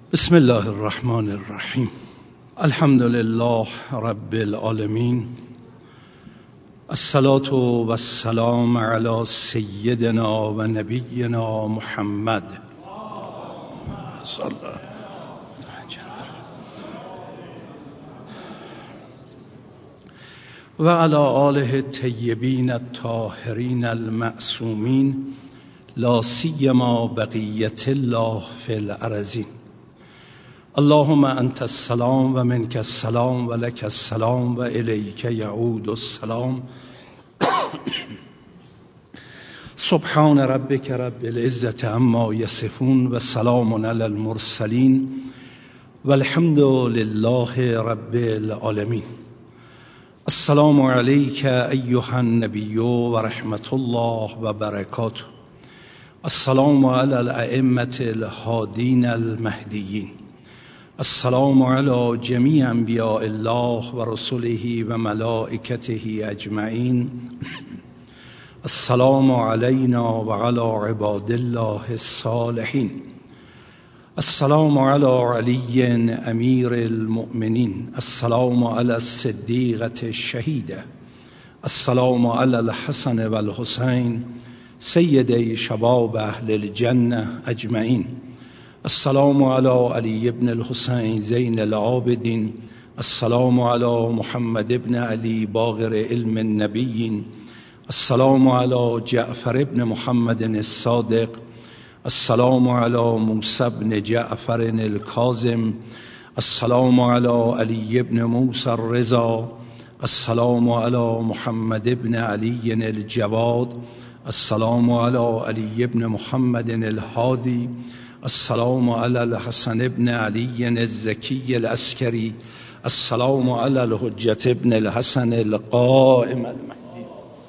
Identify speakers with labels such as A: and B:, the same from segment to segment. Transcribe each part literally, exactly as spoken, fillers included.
A: بسم الله الرحمن الرحیم. الحمد لله رب العالمین. الصلاة و السلام علی سیدنا و نبینا محمد و علی آله الطیبین الطاهرین المعصومین، لا سیما بقیة الله فی الارضین. اللهم انت السلام و منک السلام و لک السلام و الیک یعود السلام. سبحان ربک رب العزة عما یصفون و سلام علی المرسلین و الحمد لله رب العالمین. السلام علیک ایها النبی و رحمت الله و برکاته. السلام علی الائمة الهادین المهدیین. السلام علی جمیع انبیاء الله و رسله و ملائکته اجمعین. السلام علینا و علی عباد الله الصالحین. السلام علی علی امیر المؤمنین. السلام علی الصدیقة الشهیده. السلام علی الحسن و الحسین سیدی شباب اهل الجنه اجمعین. السلام علی علی ابن الحسین زین العابدین. السلام علی محمد ابن علی باقر علم النبیین. السلام علی جعفر ابن محمد الصادق. السلام علی موسی ابن جعفر الکاظم. السلام علی علی ابن موسی الرضا. السلام علی محمد ابن علی الجواد. السلام علی علی ابن محمد الهادی. السلام علی الحسن ابن علی الزکی العسکری. السلام علی الحجة ابن الحسن القائم المهدی.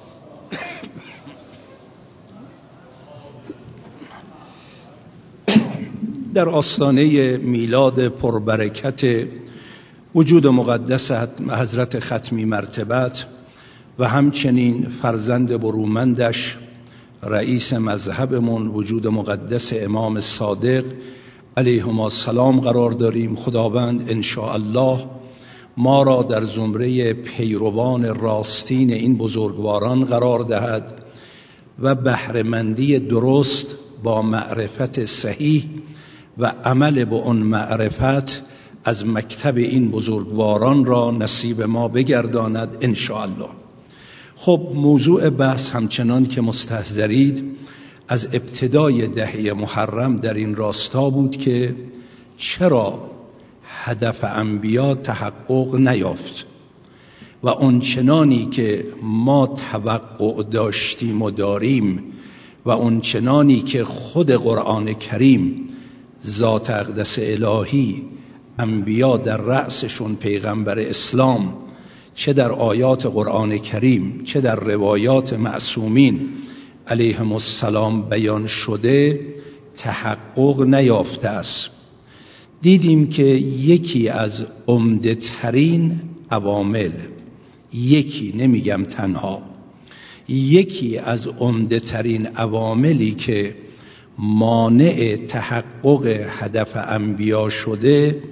A: در آستانه میلاد پربرکت وجود مقدس حضرت ختمی مرتبت و همچنین فرزند برومندش رئیس مذهبمون وجود مقدس امام صادق علیهما السلام قرار داریم. خداوند انشاءالله ما را در زمره پیروان راستین این بزرگواران قرار دهد و بهره‌مندی درست با معرفت صحیح و عمل به اون معرفت از مکتب این بزرگواران را نصیب ما بگرداند انشاءالله. خب موضوع بحث همچنان که مستحضرید از ابتدای دهه محرم در این راستا بود که چرا هدف انبیا تحقق نیافت و اونچنانی که ما توقع داشتیم و داریم و اونچنانی که خود قرآن کریم ذات اقدس الهی انبیا در رأسشون پیغمبر اسلام چه در آیات قرآن کریم چه در روایات معصومین علیهم السلام بیان شده تحقق نیافته است. دیدیم که یکی از عمده ترین عوامل، یکی نمیگم تنها، یکی از عمده ترین عواملی که مانع تحقق هدف انبیا شده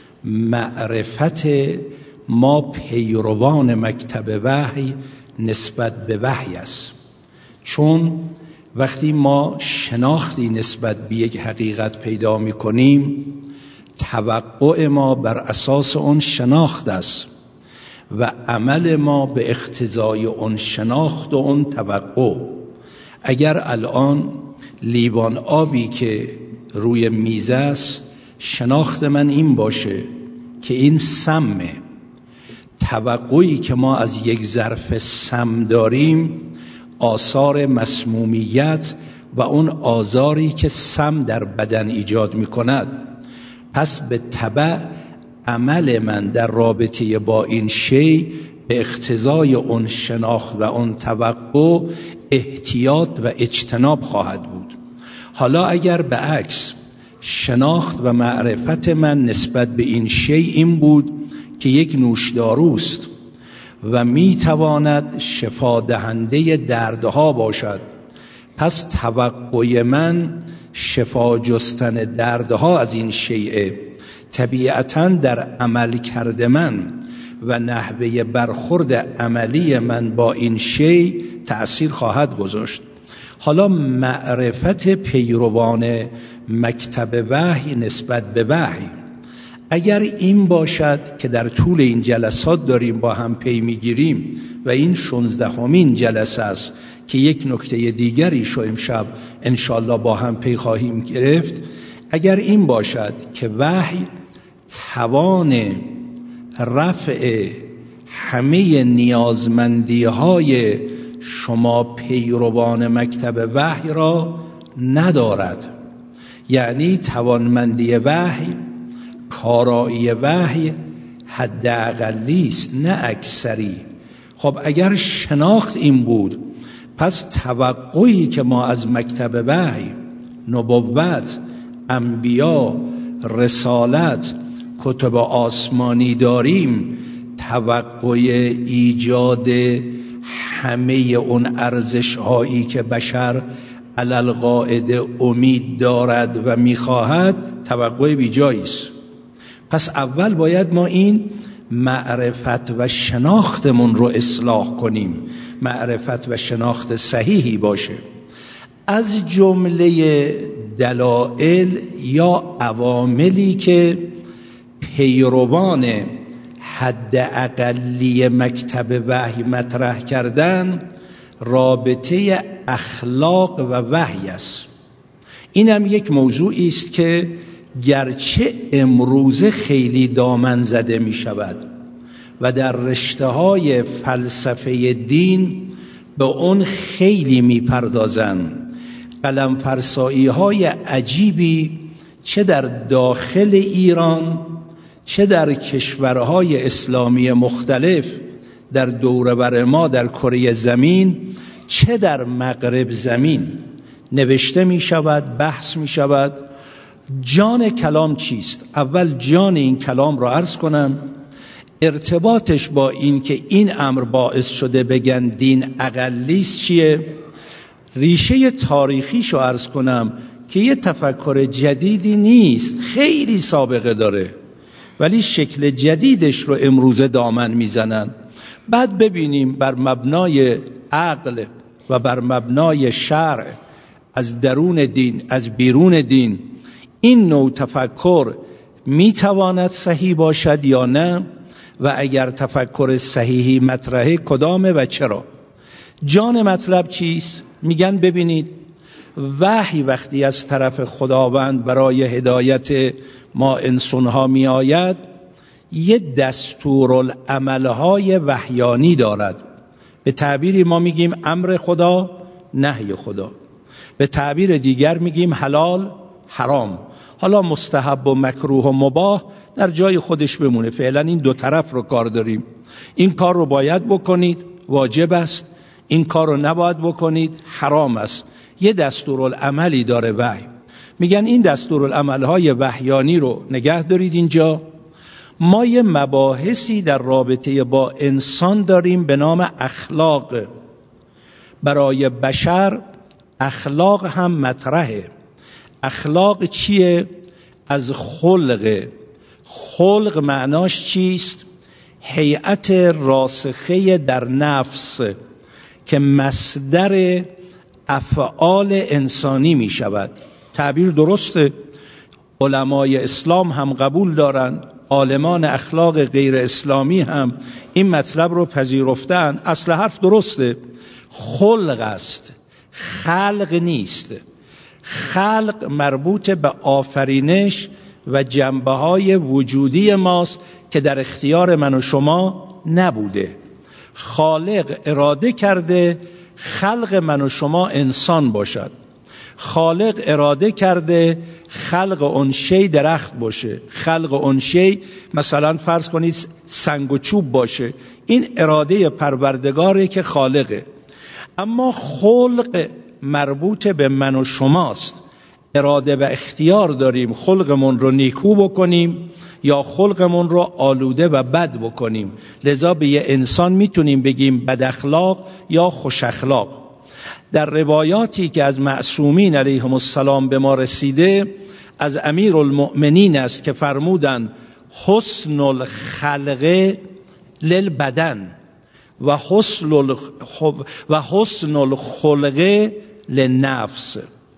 A: معرفت ما پیروان مکتب وحی نسبت به وحی است. چون وقتی ما شناختی نسبت به یک حقیقت پیدا می کنیم توقع ما بر اساس اون شناخت است و عمل ما به اقتضای اون شناخت و اون توقع. اگر الان لیوان آبی که روی میز است شناخت من این باشه که این سمه، توقعی که ما از یک ظرف سم داریم آثار مسمومیت و اون آزاری که سم در بدن ایجاد می کند، پس به تبع عمل من در رابطه با این شی به اقتضای اون شناخت و اون توقع احتیاط و اجتناب خواهد بود. حالا اگر به عکس شناخت و معرفت من نسبت به این شی این بود که یک نوشداروست و میتواند شفا دهنده دردها باشد، پس توقع من شفا جستن دردها از این شیعه طبیعتاً در عمل کرده من و نحوه برخورد عملی من با این شیء تأثیر خواهد گذاشت. حالا معرفت پیروان مکتب وحی نسبت به وحی اگر این باشد که در طول این جلسات داریم با هم پی میگیریم و این شانزدهمین جلسه است که یک نکته دیگری شو امشب انشالله با هم پی خواهیم گرفت، اگر این باشد که وحی توان رفع همه نیازمندی های شما پیروان مکتب وحی را ندارد، یعنی توانمندی وحی، کارایی وحی حد اقلی است نه اکثری. خب اگر شناخت این بود، پس توقعی که ما از مکتب وحی، نبوت، انبیا، رسالت، کتب آسمانی داریم، توقع ایجاد همه اون ارزش هایی که بشر علل قاعده امید دارد و میخواهد توقع بیجایی است. پس اول باید ما این معرفت و شناختمون رو اصلاح کنیم، معرفت و شناخت صحیحی باشه. از جمله دلایل یا عواملی که پیروان حد اقلی مکتب وحی مطرح کردن، رابطه اخلاق و وحی است. اینم یک موضوعی است که گرچه امروزه خیلی دامن زده می شود و در رشته های فلسفه دین به اون خیلی می پردازن، قلم فرسایی های عجیبی چه در داخل ایران چه در کشورهای اسلامی مختلف در دور بر ما در کره زمین چه در مغرب زمین نوشته می شود، بحث می شود. جان کلام چیست؟ اول جان این کلام را عرض کنم، ارتباطش با این که این امر باعث شده بگن دین اقلیست چیه؟ ریشه تاریخیشو عرض کنم که یه تفکر جدیدی نیست، خیلی سابقه داره، ولی شکل جدیدش رو امروزه دامن میزنن. بعد ببینیم بر مبنای عقل و بر مبنای شرع، از درون دین از بیرون دین، این نوع تفکر میتواند صحیح باشد یا نه، و اگر تفکر صحیحی مطرحه کدامه و چرا. جان مطلب چیست؟ میگن ببینید وحی وقتی از طرف خداوند برای هدایت ما انسانها می آید، یه دستورالعملهای وحیانی دارد. به تعبیری ما میگیم امر خدا، نهی خدا. به تعبیر دیگر میگیم حلال، حرام. حالا مستحب و مکروه و مباح در جای خودش بمونه، فعلا این دو طرف رو کار داریم. این کار رو باید بکنید، واجب است. این کار رو نباید بکنید، حرام است. یه دستورالعملی داره وحی. میگن این دستورالعملهای وحیانی رو نگه دارید اینجا. ما یه مباحثی در رابطه با انسان داریم به نام اخلاق. برای بشر اخلاق هم مطرحه. اخلاق چیه؟ از خلق. خلق معناش چیست؟ هیئت راسخه در نفس که مصدر افعال انسانی می شود. تعبیر درسته، علمای اسلام هم قبول دارند، عالمان اخلاق غیر اسلامی هم این مطلب رو پذیرفتن. اصل حرف درسته، خلق است، خلق نیست. خلق مربوط به آفرینش و جنبه های وجودی ماست که در اختیار من و شما نبوده. خالق اراده کرده خلق من و شما انسان باشد. خالق اراده کرده خلق اون شی درخت باشه، خلق اون شی مثلا فرض کنید سنگ و چوب باشه. این اراده پروردگاره که خالقه. اما خلق مربوط به من و شماست. اراده و اختیار داریم خلقمون رو نیکو بکنیم یا خلقمون رو آلوده و بد بکنیم. لذا به یه انسان میتونیم بگیم بد اخلاق یا خوش اخلاق. در روایاتی که از معصومین علیهم السلام به ما رسیده از امیرالمؤمنین است که فرمودند حسن الخلق للبدن و حسن و حسن الخلق للنفس.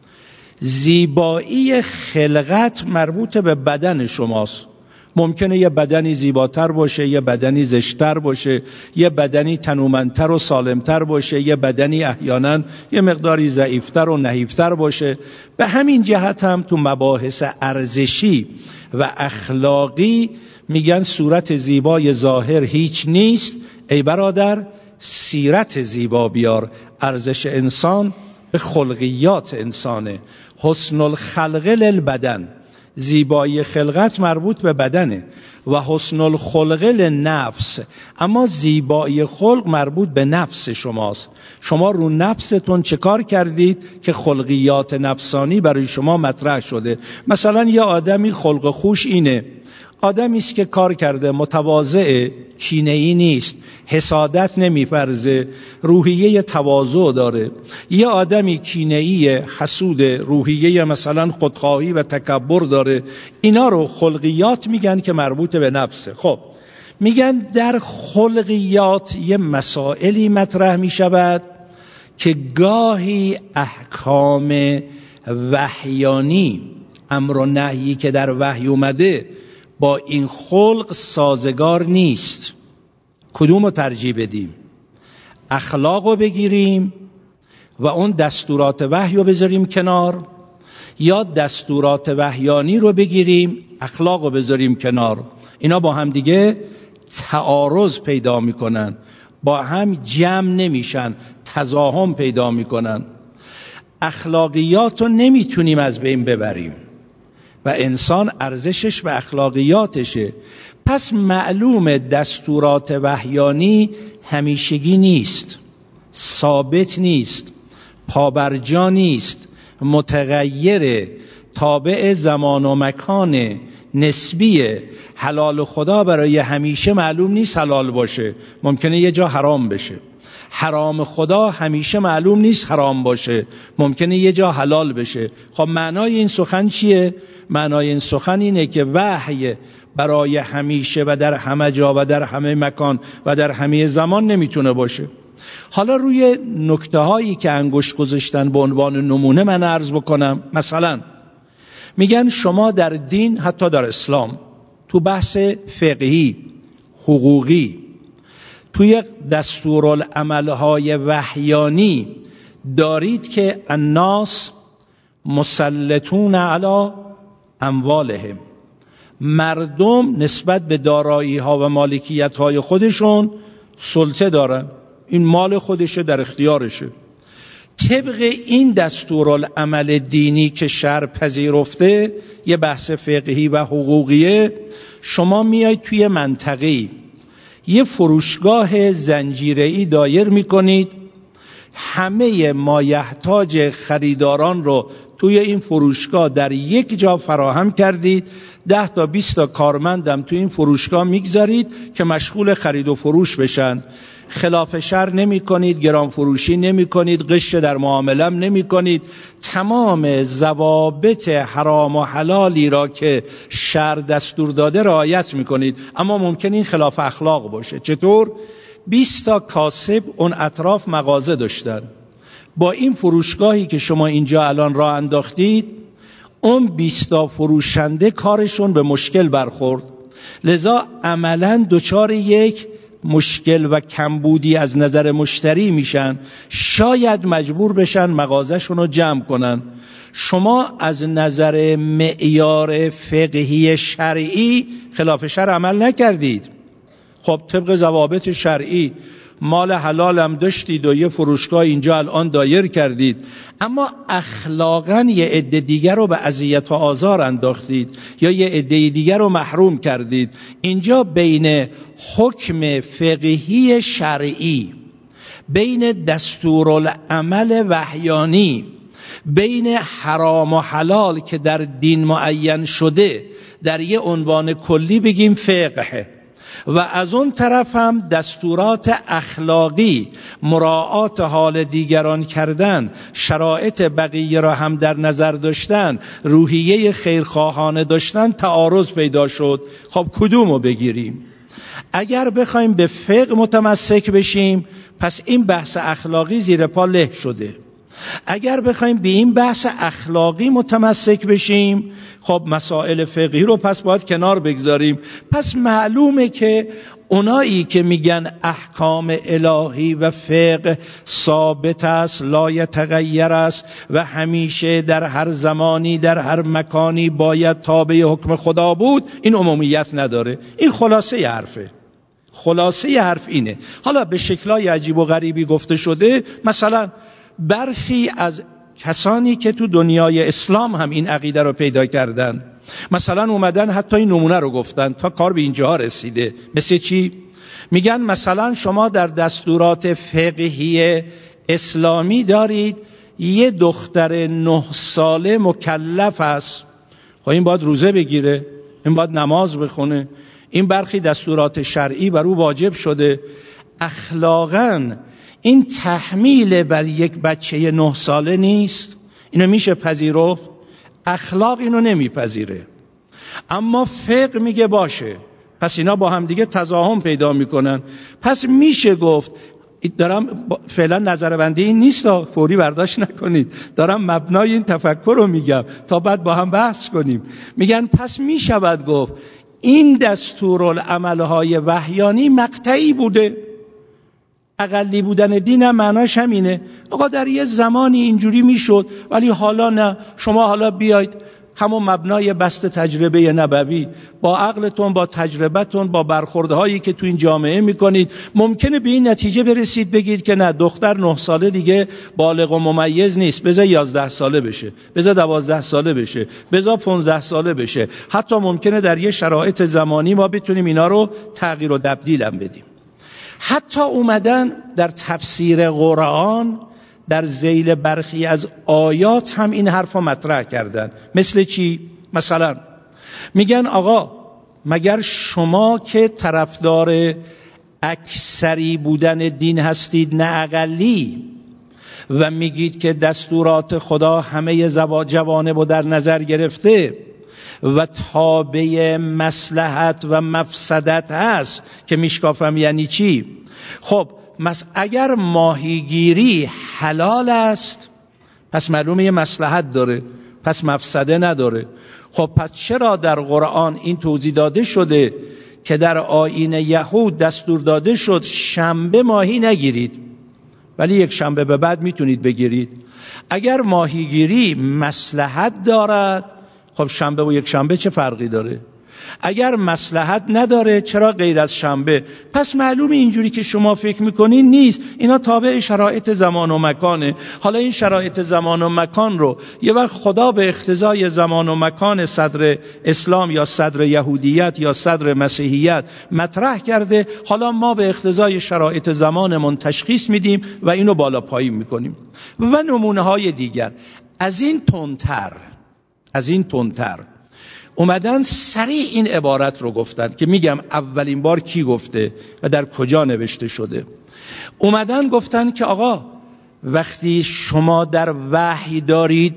A: زیبایی خلقت مربوط به بدن شماست. ممکنه یه بدنی زیباتر باشه، یه بدنی زشتر باشه، یه بدنی تنومندتر و سالمتر باشه، یه بدنی احیانا یه مقداری ضعیفتر و نحیفتر باشه. به همین جهت هم تو مباحث ارزشی و اخلاقی میگن صورت زیبای ظاهر هیچ نیست، ای برادر سیرت زیبا بیار. ارزش انسان به خلقیات انسانه. حسن الخلق للبدن، زیبایی خلقت مربوط به بدنه، و حسن الخلق للنفس، اما زیبایی خلق مربوط به نفس شماست. شما رو نفستون چه کار کردید که خلقیات نفسانی برای شما مطرح شده؟ مثلا یه آدمی خلق خوش اینه، آدمی است که کار کرده، متواضع، کینه‌ای نیست، حسادت نمی‌فرزه، روحیه تواضع داره. یه آدمی کینه‌ای، حسود، روحیه مثلا خودخواهی و تکبر داره. اینا رو خلقیات میگن که مربوط به نفسه. خب میگن در خلقیات یه مسائلی مطرح میشود که گاهی احکام وحیانی، امر و نهی که در وحی اومده با این خلق سازگار نیست. کدوم رو ترجیح بدیم؟ اخلاق رو بگیریم و اون دستورات وحی رو بذاریم کنار، یا دستورات وحیانی رو بگیریم اخلاق رو بذاریم کنار؟ اینا با هم دیگه تعارض پیدا میکنن، با هم جمع نمیشن، تزاحم پیدا میکنن. اخلاقیات رو نمیتونیم از بین ببریم و انسان ارزشش به اخلاقیاتشه. پس معلوم دستورات وحیانی همیشگی نیست، ثابت نیست، پابرجا نیست، متغیره، تابع زمان و مکان، نسبیه. حلال خدا برای همیشه معلوم نیست حلال باشه، ممکنه یه جا حرام بشه. حرام خدا همیشه معلوم نیست حرام باشه، ممکنه یه جا حلال بشه. خب معنای این سخن چیه؟ معنای این سخن اینه که وحی برای همیشه و در همه جا و در همه مکان و در همه زمان نمیتونه باشه. حالا روی نکته هایی که انگشت گذاشتن به عنوان نمونه من عرض بکنم. مثلا میگن شما در دین، حتی در اسلام، تو بحث فقهی، حقوقی، توی دستورالعمل‌های وحیانی دارید که الناس مسلطون علی اموالهم، مردم نسبت به دارایی‌ها و مالکیت‌های خودشون سلطه دارن، این مال خودشه، در اختیارشه. طبق این دستورالعمل دینی که شرع پذیرفته، یه بحث فقهی و حقوقیه، شما میاید توی منطقه‌ای یه فروشگاه زنجیره‌ای دایر میکنید، همه مایحتاج خریداران رو توی این فروشگاه در یک جا فراهم کردید، ده تا بیست تا کارمندم توی این فروشگاه میگذارید که مشغول خرید و فروش بشن. خلاف شرع نمی کنید، گران فروشی نمی کنید، غش در معامله نمی کنید. تمام ضوابط حرام و حلالی را که شرع دستور داده رعایت می کنید، اما ممکن این خلاف اخلاق باشه. چطور؟ بیست تا کاسب اون اطراف مغازه داشتن، با این فروشگاهی که شما اینجا الان راه انداختید، اون بیست تا فروشنده کارشون به مشکل برخورد، لذا عملاً دچار یک مشکل و کمبودی از نظر مشتری میشن، شاید مجبور بشن مغازه‌شون رو جمع کنن. شما از نظر معیار فقهی شرعی خلاف شرع عمل نکردید. خب طبق ضوابط شرعی مال حلال هم داشتید و یه فروشگاه اینجا الان دایر کردید، اما اخلاقاً یه عده دیگر رو به اذیت و آزار انداختید یا یه عده دیگر رو محروم کردید. اینجا بین حکم فقهی شرعی، بین دستورالعمل وحیانی، بین حرام و حلال که در دین معین شده در یه عنوان کلی بگیم فقه، و از اون طرف هم دستورات اخلاقی، مراعات حال دیگران کردن، شرایط بقیه را هم در نظر داشتن، روحیه خیرخواهانه داشتن، تعارض پیدا شد. خب کدومو بگیریم؟ اگر بخوایم به فقه متمسک بشیم پس این بحث اخلاقی زیر پا له شده. اگر بخوایم به این بحث اخلاقی متمسک بشیم خب مسائل فقهی رو پس باید کنار بگذاریم. پس معلومه که اونایی که میگن احکام الهی و فقه ثابت است، لا یتغیر است و همیشه در هر زمانی در هر مکانی باید تابع حکم خدا بود، این عمومیت نداره. این خلاصه حرفه. خلاصه حرف اینه. حالا به شکلای عجیب و غریبی گفته شده. مثلا برخی از کسانی که تو دنیای اسلام هم این عقیده رو پیدا کردن، مثلا اومدن حتی این نمونه رو گفتن تا کار به اینجا رسیده. مثل چی؟ میگن مثلا شما در دستورات فقهی اسلامی دارید یه دختر نه ساله مکلف است، خب این باید روزه بگیره، این باید نماز بخونه، این برخی دستورات شرعی بر او واجب شده. اخلاقاً این تحمیل بر یک بچه نه ساله نیست. اینو میشه پذیرفت؟ اخلاق اینو نمیپذیره، اما فقه میگه باشه. پس اینا با هم دیگه تضاهم پیدا میکنن. پس میشه گفت، دارم فعلا نظر بندی این نیست، فوری برداشت نکنید، دارم مبنای این تفکر رو میگم تا بعد با هم بحث کنیم. میگن پس میشود گفت این دستورالعملهای وحیانی مقطعی بوده. اقلی بودن دین هم معناش همینه. آقا در یه زمانی اینجوری میشد ولی حالا نه. شما حالا بیاید همون مبنای بست تجربه نبوی، با عقلتون، با تجربتون، با برخوردهایی که تو این جامعه میکنید ممکنه به این نتیجه برسید بگید که نه، دختر نه ساله دیگه بالغ و ممیز نیست، بذار یازده ساله بشه، بذار دوازده ساله بشه، بذار پانزده ساله بشه. حتی ممکنه در یه شرایط زمانی ما بتونیم اینا رو تغییر و تبدیل هم بدیم. حتی اومدن در تفسیر قرآن در ذیل برخی از آیات هم این حرف رو مطرح کردن. مثل چی؟ مثلا میگن آقا مگر شما که طرفدار اکثری بودن دین هستید نه اقلی و میگید که دستورات خدا همه جوانب رو در نظر گرفته و تابع مصلحت و مفسدت هست که میشکافم یعنی چی؟ خب مس اگر ماهیگیری حلال است پس معلومه یه مصلحت داره، پس مفسده نداره. خب پس چرا در قرآن این توضیح داده شده که در آیین یهود دستور داده شد شنبه ماهی نگیرید ولی یک شنبه به بعد میتونید بگیرید؟ اگر ماهیگیری مصلحت دارد خب شنبه و یک شنبه چه فرقی داره؟ اگر مصلحت نداره چرا غیر از شنبه؟ پس معلومه اینجوری که شما فکر میکنین نیست. اینا تابع شرایط زمان و مکانه. حالا این شرایط زمان و مکان رو یه وقت خدا به اقتضای زمان و مکان صدر اسلام یا صدر یهودیت یا صدر مسیحیت مطرح کرده، حالا ما به اقتضای شرایط زمانمون تشخیص میدیم و اینو بالا پایین میکنیم. و نمونه های دیگر از این تندتر از این تندتر اومدن سریع این عبارت رو گفتن که میگم اولین بار کی گفته و در کجا نوشته شده. اومدن گفتن که آقا وقتی شما در وحی دارید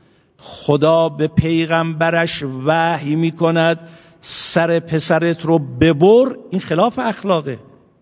A: خدا به پیغمبرش وحی میکند سر پسرت رو ببر، این خلاف اخلاقه.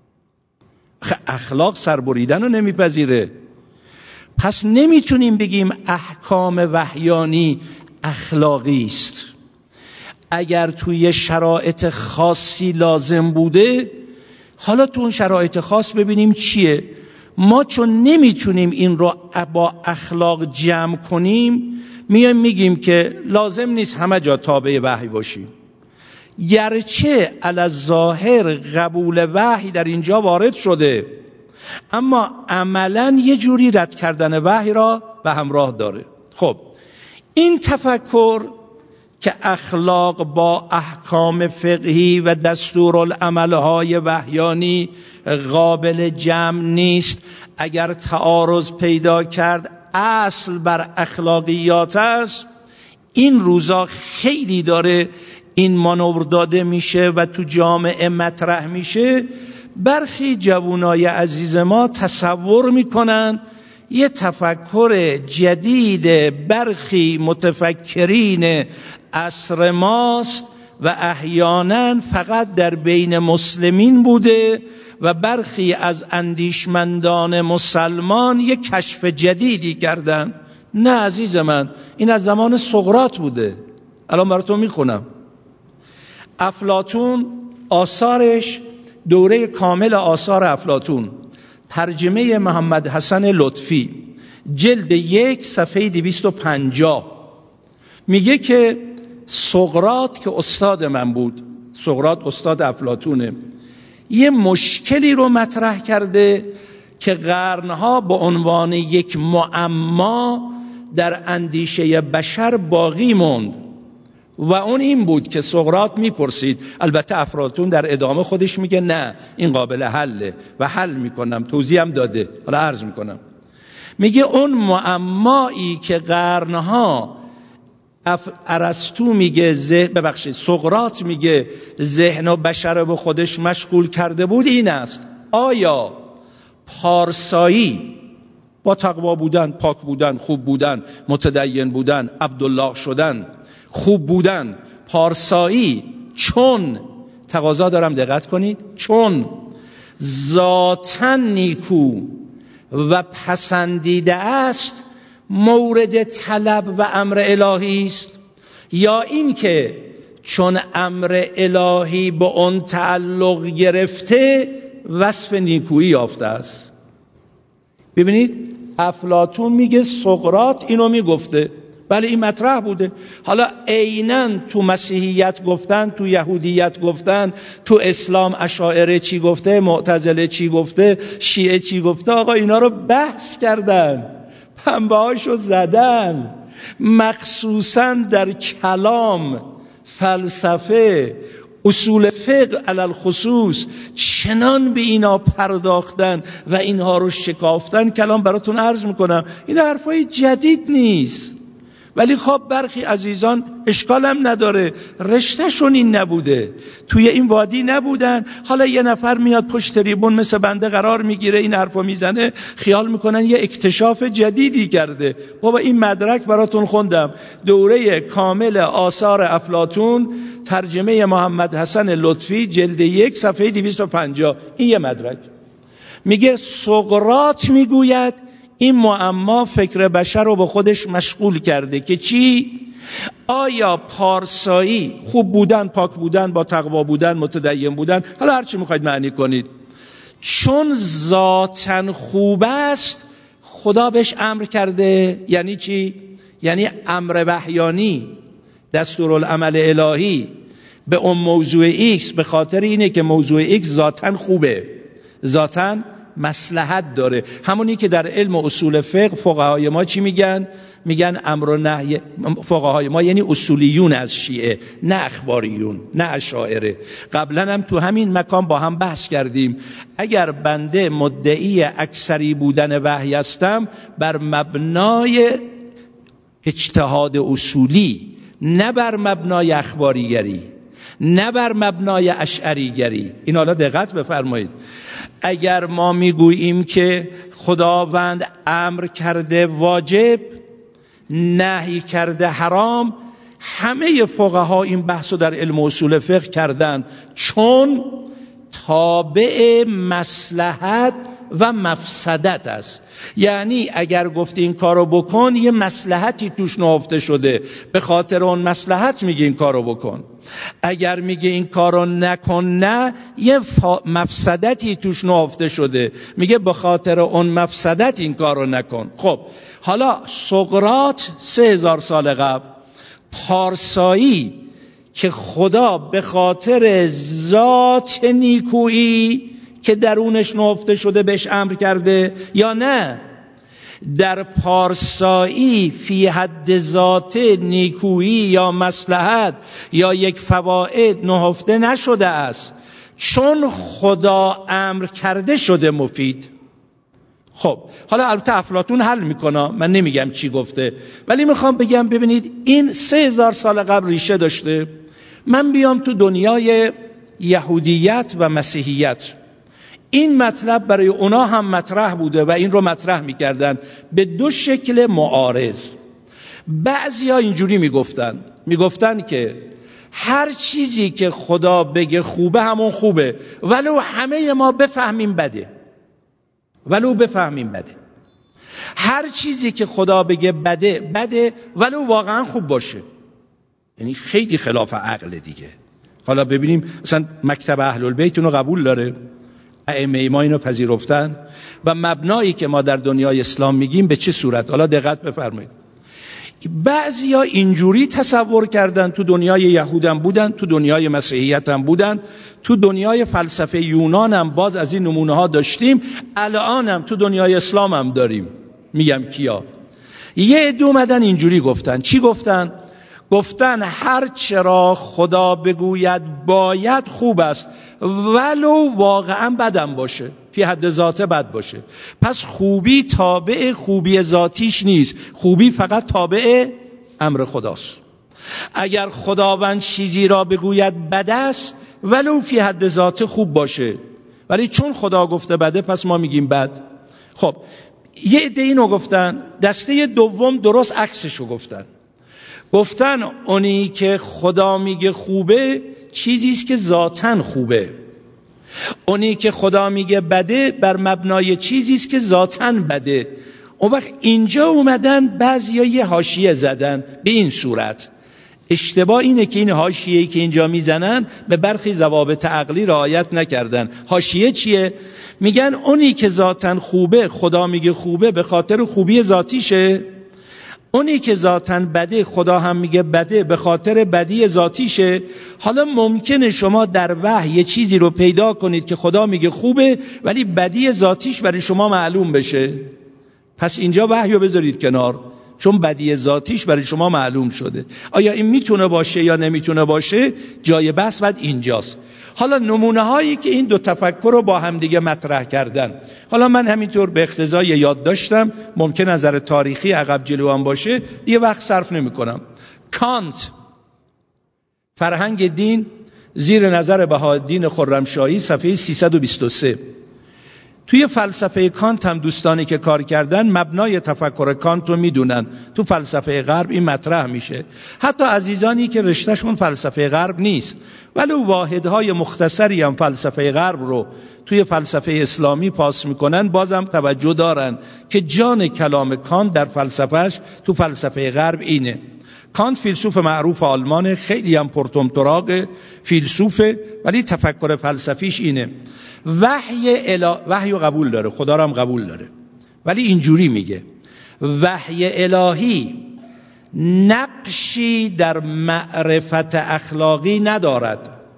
A: اخلاق سربریدن رو نمیپذیره. پس نمیتونیم بگیم احکام وحیانی اخلاقی است. اگر توی شرایط خاصی لازم بوده، حالا تو اون شرایط خاص ببینیم چیه. ما چون نمیتونیم این رو با اخلاق جمع کنیم میایم میگیم که لازم نیست همه جا تابع وحی باشیم، گرچه علی الظاهر قبول وحی در اینجا وارد شده اما عملاً یه جوری رد کردن وحی را به همراه داره. خب این تفکر که اخلاق با احکام فقهی و دستورالعملهای وحیانی قابل جمع نیست، اگر تعارض پیدا کرد اصل بر اخلاقیات است، این روزا خیلی داره این مانور داده میشه و تو جامعه مطرح میشه، برخی جوانای عزیز ما تصور میکنن یه تفکر جدید برخی متفکرین عصر ماست و احیانا فقط در بین مسلمین بوده و برخی از اندیشمندان مسلمان یک کشف جدیدی کردن. نه عزیز من، این از زمان سقراط بوده. الان براتون میخونم. افلاطون آثارش، دوره کامل آثار افلاطون، ترجمه محمد حسن لطفی، جلد یک صفحه دویست و پنجاه، میگه که سقراط که استاد من بود، سقراط استاد افلاطونه، یه مشکلی رو مطرح کرده که قرنها به عنوان یک معما در اندیشه بشر باقی موند و اون این بود که سقراط میپرسید، البته افلاطون در ادامه خودش میگه نه این قابل حله و حل میکنم، توضیح هم داده، حالا عرض میکنم. میگه اون معمایی که قرنها ارسطو میگه ذهن، ببخشید سقراط میگه ذهن و بشر رو به خودش مشغول کرده بود، این است: آیا پارسایی با تقوا بودن، پاک بودن، خوب بودن، متدین بودن، عبدالله شدن، خوب بودن، پارسایی چون، تقاضا دارم دقت کنید، چون ذاتاً نیکو و پسندیده است مورد طلب و امر الهی است، یا این که چون امر الهی به اون تعلق گرفته وصف نیکویی یافته است؟ ببینید افلاطون میگه سقراط اینو میگفته، بله این مطرح بوده. حالا عیناً تو مسیحیت گفتن، تو یهودیت گفتن، تو اسلام اشاعره چی گفته، معتزله چی گفته، شیعه چی گفته، آقا اینا رو بحث کردن، پنبه هاشو زدن، مخصوصاً در کلام، فلسفه، اصول فقه علی الخصوص چنان به اینا پرداختن و اینها رو شکافتن. کلام براتون عرض میکنم این حرفای جدید نیست، ولی خب برخی عزیزان اشکالم نداره، رشتهشون این نبوده، توی این وادی نبودن. حالا یه نفر میاد پشت تریبون مثل بنده قرار میگیره، این حرفو میزنه، خیال میکنن یه اکتشاف جدیدی کرده. بابا این مدرک براتون خوندم، دوره کامل آثار افلاطون، ترجمه محمد حسن لطفی، جلد یک صفحه دویست و پنجاه، این یه مدرک. میگه سقراط میگوید این معما فکر بشر رو به خودش مشغول کرده که چی؟ آیا پارسایی، خوب بودن، پاک بودن، با تقوا بودن، متدین بودن، حالا هر چی میخواید معنی کنید، چون ذاتاً خوب است خدا بهش امر کرده؟ یعنی چی؟ یعنی امر وحیانی، دستورالعمل الهی به اون موضوع ایکس، به خاطر اینه که موضوع ایکس ذاتاً خوبه، ذاتاً مصلحت داره. همونی که در علم اصول فقه فقهای ما چی میگن؟ میگن امر و نهی. فقهای ما یعنی اصولیون از شیعه، نه اخباریون، نه اشاعره. قبلا هم تو همین مکان با هم بحث کردیم، اگر بنده مدعی اکثری بودن وحی هستم بر مبنای اجتهاد اصولی، نه بر مبنای اخباریگری، نه بر مبنای اشعریگری. این حالا دقت بفرمایید. اگر ما میگوییم که خداوند امر کرده واجب، نهی کرده حرام، همه فقها این بحثو در علم اصول فقه کردن، چون تابع مصلحت و مفسدت است. یعنی اگر گفتی این کارو بکن یه مصلحتی توش نهفته شده، به خاطر اون مصلحت میگه این کارو بکن. اگر میگه این کارو نکن، نه، یه مفسدتی توش نهفته شده، میگه به خاطر اون مفسدت این کارو نکن. خب حالا سقراط سه هزار سال قبل پارسایی که خدا به خاطر ذات نیکویی که درونش نهفته شده بهش امر کرده، یا نه در پارسایی فی حد ذات نیکویی یا مصلحت یا یک فواید نهفته نشده است، چون خدا امر کرده شده مفید. خب حالا البته افلاطون حل میکنه، من نمیگم چی گفته، ولی میخوام بگم ببینید این سه هزار سال قبل ریشه داشته. من بیام تو دنیای یهودیت و مسیحیت، این مطلب برای اونا هم مطرح بوده و این رو مطرح میکردن به دو شکل معارض. بعضی ها اینجوری میگفتن میگفتن که هر چیزی که خدا بگه خوبه همون خوبه، ولو همه ما بفهمیم بده، ولو بفهمیم بده. هر چیزی که خدا بگه بده بده، ولو واقعا خوب باشه. یعنی خیلی خلاف عقل دیگه. حالا ببینیم مثلا مکتب اهل البیت اونو قبول داره، ائمه ما اینو پذیرفتن و مبنایی که ما در دنیای اسلام میگیم به چه صورت. حالا دقت بفرمایید، بعضیا اینجوری تصور کردن، تو دنیای یهود هم بودن، تو دنیای مسیحیت هم بودن، تو دنیای فلسفه یونان هم باز از این نمونه ها داشتیم، الان هم تو دنیای اسلام هم داریم. میگم کیا؟ یه عده اومدن اینجوری گفتن. چی گفتن؟ گفتن هر چرا خدا بگوید باید خوب است، ولو واقعا بدم باشه، فی حد ذاته بد باشه. پس خوبی تابع خوبی ذاتیش نیست، خوبی فقط تابع امر خداست. اگر خداوند چیزی را بگوید بد است، ولو فی حد ذاته خوب باشه، ولی چون خدا گفته بده پس ما میگیم بد. خب یه عده اینو گفتن. دسته دوم درست عکسشو گفتن. گفتن اونی که خدا میگه خوبه چیزیست که ذاتاً خوبه، اونی که خدا میگه بده بر مبنای چیزیست که ذاتاً بده. اون وقت اینجا اومدن بعضیا یه حاشیه زدن به این صورت. اشتباه اینه که این حاشیه‌ای که اینجا میزنن به برخی ضوابط عقلی رعایت نکردن. حاشیه چیه؟ میگن اونی که ذاتاً خوبه، خدا میگه خوبه به خاطر خوبی ذاتیشه، اونی که ذاتاً بده، خدا هم میگه بده به خاطر بدی ذاتیشه. حالا ممکنه شما در وحی یه چیزی رو پیدا کنید که خدا میگه خوبه ولی بدی ذاتیش برای شما معلوم بشه، پس اینجا وحی رو بذارید کنار، چون بدی ذاتیش برای شما معلوم شده. آیا این میتونه باشه یا نمیتونه باشه؟ جای بحث بعد اینجاست. حالا نمونه هایی که این دو تفکر رو با هم دیگه مطرح کردن، حالا من همینطور به اقتضای یاد داشتم، ممکن نظر تاریخی عقب جلو هم باشه، دیگه وقت صرف نمی کنم. کانت، فرهنگ دین، زیر نظر بهاءالدین خرمشاهی، صفحه سیصد و بیست و سه. توی فلسفه کانت هم دوستانی که کار کردن مبنای تفکر کانت رو میدونن. تو فلسفه غرب این مطرح میشه، حتی عزیزانی که رشتهشون فلسفه غرب نیست ولی واحدهای مختصری هم فلسفه غرب رو توی فلسفه اسلامی پاس میکنن، بازم توجه دارن که جان کلام کانت در فلسفهش تو فلسفه غرب اینه. کانت فیلسوف معروف آلمانه، خیلی هم پرطمطراق فیلسوفه، ولی تفکر فلسفیش اینه. وحی اله... وحی قبول داره، خدا رو هم قبول داره، ولی اینجوری میگه وحی الهی نقشی در معرفت اخلاقی ندارد.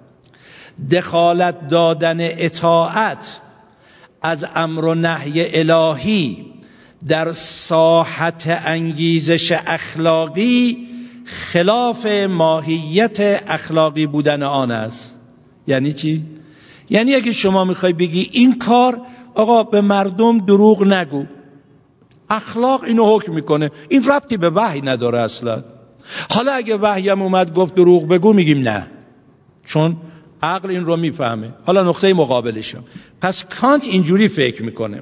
A: دخالت دادن اطاعت از امر و نهی الهی در ساحت انگیزش اخلاقی خلاف ماهیت اخلاقی بودن آن است. یعنی چی؟ یعنی اگه شما میخوای بگی این کار آقا به مردم دروغ نگو، اخلاق اینو حکم میکنه، این ربطی به وحی نداره اصلا. حالا اگه وحی هم اومد گفت دروغ بگو، میگیم نه، چون عقل این رو میفهمه. حالا نقطه مقابلشم. پس کانت اینجوری فکر میکنه.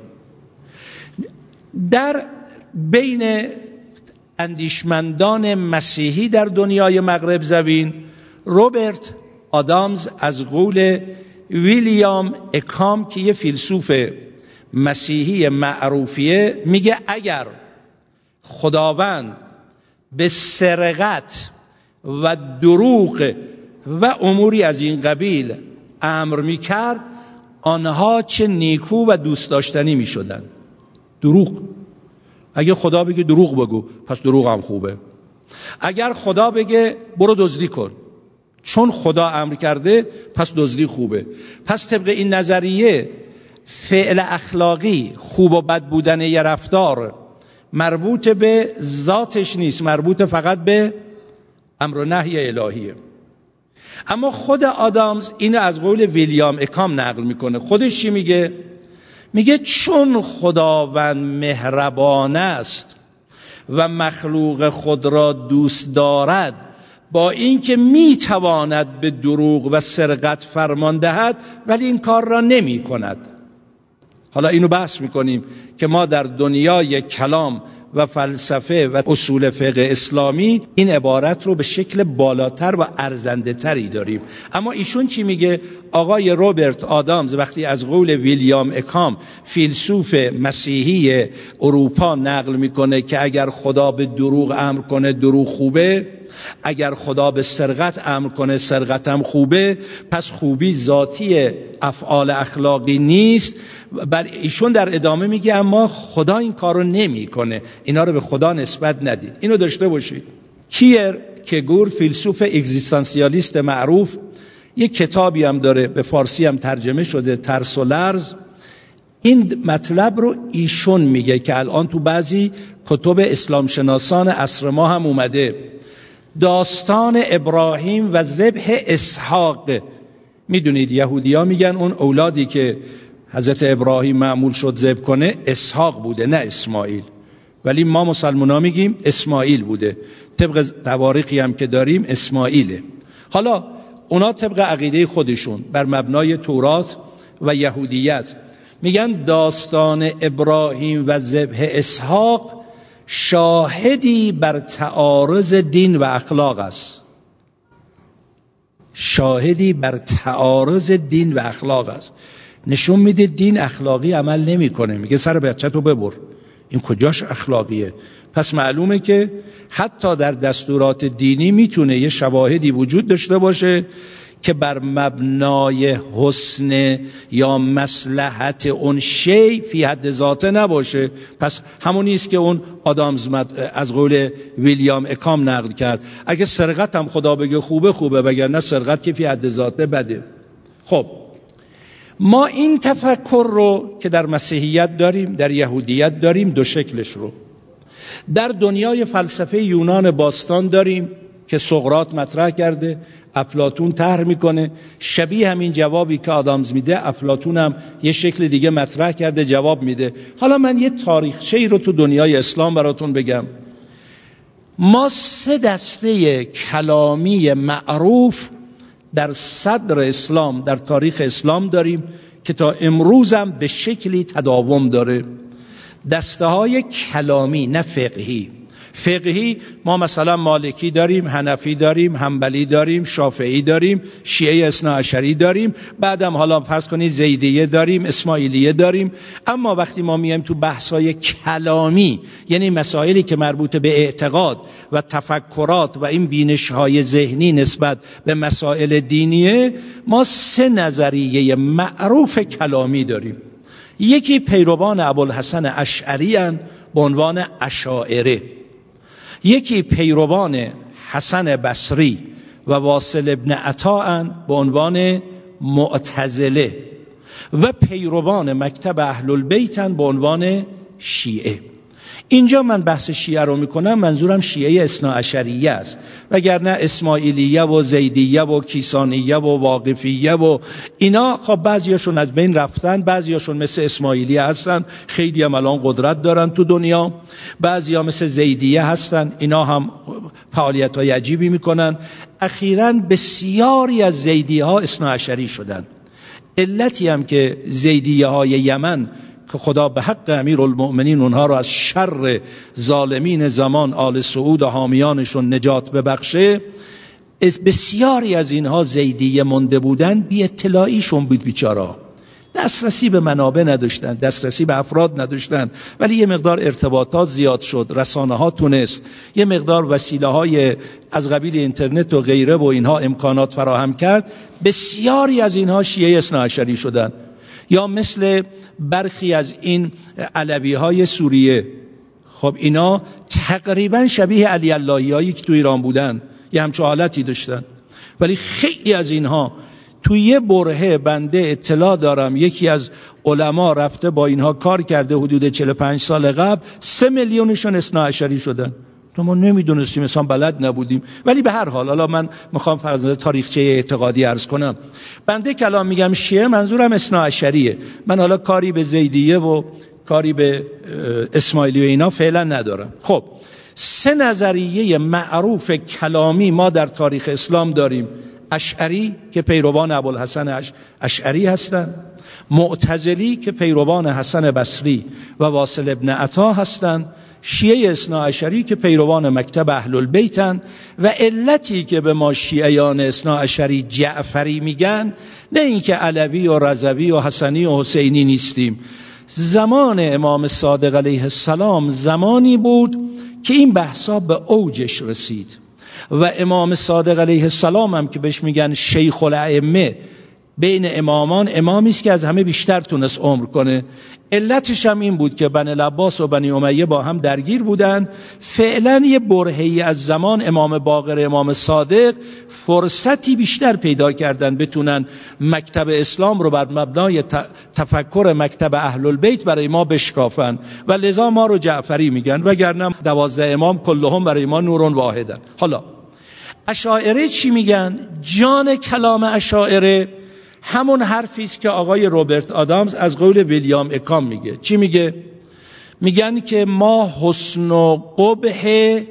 A: در بین اندیشمندان مسیحی در دنیای مغرب زمین، روبرت آدامز از قول ویلیام اکام که یه فیلسوف مسیحی معروفیه میگه اگر خداوند به سرقت و دروغ و اموری از این قبیل امر میکرد، آنها چه نیکو و دوست داشتنی میشدن. دروغ، اگه خدا بگه دروغ بگو، پس دروغ هم خوبه. اگر خدا بگه برو دزدی کن، چون خدا امر کرده پس دزدی خوبه. پس طبق این نظریه فعل اخلاقی، خوب و بد بودن یه رفتار، مربوط به ذاتش نیست، مربوط فقط به امر و نهی الهیه. اما خود آدامز اینو از قول ویلیام اکام نقل میکنه. خودش چی میگه؟ میگه چون خداوند مهربان است و مخلوق خود را دوست دارد، با اینکه میتواند به دروغ و سرقت فرمان دهد ولی این کار را نمی کند. حالا اینو بحث میکنیم که ما در دنیای کلام و فلسفه و اصول فقه اسلامی این عبارت رو به شکل بالاتر و ارزنده تری داریم. اما ایشون چی میگه؟ آقای روبرت آدامز وقتی از قول ویلیام اکام فیلسوف مسیحی اروپا نقل میکنه که اگر خدا به دروغ امر کنه دروغ خوبه، اگر خدا به سرقت امر کنه سرقت هم خوبه، پس خوبی ذاتی افعال اخلاقی نیست. بل ایشون در ادامه میگه اما خدا این کارو نمیکنه، اینا رو به خدا نسبت ندید. اینو داشته باشید. کیر کگور فیلسوف اگزیستانسیالیست معروف یک کتابی هم داره، به فارسی هم ترجمه شده، ترس و لرز. این مطلب رو ایشون میگه که الان تو بعضی کتب اسلام شناسان عصر ما هم اومده. داستان ابراهیم و ذبح اسحاق. میدونید یهودی‌ها میگن اون اولادی که حضرت ابراهیم معمول شد ذبح کنه اسحاق بوده نه اسماعیل، ولی ما مسلمان‌ها میگیم اسماعیل بوده. طبق تواریخی هم که داریم اسماعیله. حالا اونا طبق عقیده خودشون بر مبنای تورات و یهودیت میگن داستان ابراهیم و ذبح اسحاق شاهدی بر تعارض دین و اخلاق است. شاهدی بر تعارض دین و اخلاق است. نشون میده دین اخلاقی عمل نمیکنه. میگه سر بچه‌تو ببر، این کجاش اخلاقیه؟ پس معلومه که حتی در دستورات دینی میتونه یه شواهدی وجود داشته باشه که بر مبنای حسن یا مصلحت اون شی فی حد ذاته نباشه. پس همونی است که اون آدامز از قول ویلیام اکام نقل کرد. اگه سرقت هم خدا بگه خوبه خوبه، وگرنه سرقت که فی حد ذاته بده. خب ما این تفکر رو که در مسیحیت داریم، در یهودیت داریم، دو شکلش رو در دنیای فلسفه یونان باستان داریم که سقراط مطرح کرده، افلاطون طرح میکنه. شبیه همین جوابی که آدامز میده افلاطون هم یه شکل دیگه مطرح کرده جواب میده. حالا من یه تاریخچه‌ای رو تو دنیای اسلام براتون بگم. ما سه دسته کلامی معروف در صدر اسلام، در تاریخ اسلام داریم که تا امروز هم به شکلی تداوم داره. دسته های کلامی نه فقهی. فقهی ما مثلا مالکی داریم، حنفی داریم، حنبلی داریم، شافعی داریم، شیعه اثنا عشری داریم، بعدم حالا فرض کنید زیدیه داریم، اسماعیلیه داریم. اما وقتی ما میایم تو بحث‌های کلامی، یعنی مسائلی که مربوط به اعتقاد و تفکرات و این بینش‌های ذهنی نسبت به مسائل دینیه، ما سه نظریه معروف کلامی داریم. یکی پیروان ابوالحسن اشعری اند به عنوان اشاعره، یکی پیروان حسن بصری و واصل ابن عطا اند به عنوان معتزله، و پیروان مکتب اهل البیت اند به عنوان شیعه. اینجا من بحث شیعه رو میکنم، منظورم شیعه اثنا عشریه است، وگرنه اسماعیلیه و زیدیه و کیسانیه و واقفیه و اینا خب بعضیاشون از بین رفتن، بعضیاشون مثل اسماعیلیه هستن، خیلی هم الان قدرت دارن تو دنیا، بعضیا مثل زیدیه هستن، اینا هم فعالیت های عجیبی میکنن. اخیراً بسیاری از زیدیه ها اثنا عشری شدن. علتی هم که زیدیه های یمن که خدا به حق امیرالمؤمنین اونها رو از شر ظالمین زمان آل سعود و حامیانشون نجات ببخشه، بسیاری از اینها زیدیه مونده بودن، بی اطلاعیشون بود بیچارا، دسترسی به منابع نداشتن، دسترسی به افراد نداشتن، ولی یه مقدار ارتباطات زیاد شد، رسانه ها تونست یه مقدار وسیله های از قبیل اینترنت و غیره و اینها امکانات فراهم کرد، بسیاری از اینها شیعه اثنا عشری شدن. یا مثل برخی از این علوی های سوریه، خب اینا تقریبا شبیه علی اللهی هایی که تو ایران بودن یه همچه حالتی داشتن، ولی خیلی از اینها توی یه برهه بنده اطلاع دارم یکی از علما رفته با اینها کار کرده، حدود چهل و پنج سال قبل سه میلیونشون اثنا عشری شدن. تو ما نمیدونستیم، مثلا بلد نبودیم. ولی به هر حال حالا من میخوام فرض تاریخچه اعتقادی عرض کنم. بنده کلام میگم شیعه، منظورم اثنا عشریه. من حالا کاری به زیدیه و کاری به اسماعیلی و اینا فعلا ندارم. خب سه نظریه معروف کلامی ما در تاریخ اسلام داریم. اشعری که پیروان ابوالحسن اشعری هستند، معتزلی که پیروان حسن بصری و واصل ابن عطا هستند، شیعه اثناعشری که پیروان مکتب اهل البیتن. و علتی که به ما شیعیان اثناعشری جعفری میگن، نه اینکه علوی و رضوی و حسنی و حسینی نیستیم. زمان امام صادق علیه السلام زمانی بود که این بحثا به اوجش رسید و امام صادق علیه السلام هم که بهش میگن شیخ الائمه، بین امامان امامی است که از همه بیشتر تونست عمر کنه. علتش هم این بود که بنی العباس و بنی امیه با هم درگیر بودن. فعلا یه برهه‌ای از زمان امام باقر امام صادق فرصتی بیشتر پیدا کردن بتونن مکتب اسلام رو بر مبنای تفکر مکتب اهل البیت برای ما بشکافن و لذا ما رو جعفری میگن، وگرنه دوازده امام کلهم برای ما نورون واحدن. حالا اشاعره چی میگن؟ جان کلام اشاعره همون حرفی است که آقای روبرت آدامز از قول ویلیام اکام میگه. چی میگه؟ میگن که ما حسن و قبح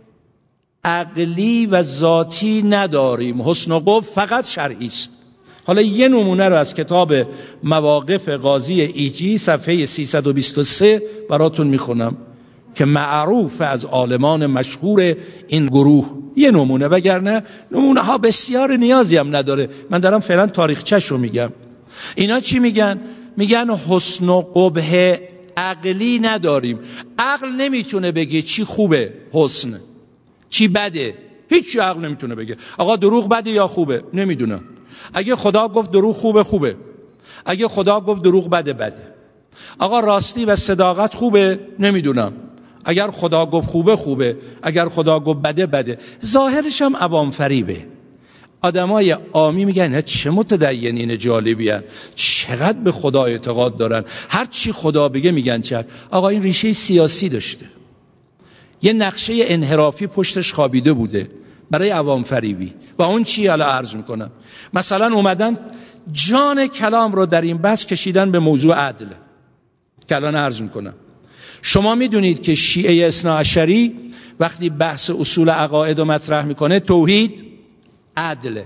A: عقلی و ذاتی نداریم، حسن و قبح فقط شرعی است. حالا یه نمونه رو از کتاب مواقف قاضی ایجی صفحه سیصد و بیست و سه براتون میخونم که معروف از عالمان مشهور این گروه. یه نمونه، وگرنه نمونه ها بسیار نیازی هم نداره. من دارم فعلا تاریخچه‌ش رو میگم. اینا چی میگن؟ میگن حسن و قبح عقلی نداریم. عقل نمیتونه بگه چی خوبه حسن، چی بده. هیچ عقل نمیتونه بگه آقا دروغ بده یا خوبه، نمیدونه. اگه خدا گفت دروغ خوبه خوبه، اگه خدا گفت دروغ بده بده. آقا راستی و صداقت خوبه، نمیدونم. اگر خدا گفت خوبه خوبه، اگر خدا گفت بده بده. ظاهرش هم عوام فریبه. آدمای عامی میگن چه متدینین جالبی هستن، چقدر به خدا اعتقاد دارن، هر چی خدا بگه میگن چه. آقا این ریشه سیاسی داشته، یه نقشه انحرافی پشتش خوابیده بوده برای عوام فریبی. و اون چی حالا عرض میکنم. مثلا اومدن جان کلام رو در این بحث کشیدن به موضوع عدل که الان عرض میکنم. شما میدونید که شیعه اثناعشری وقتی بحث اصول عقاید رو مطرح میکنه، توحید، عدل،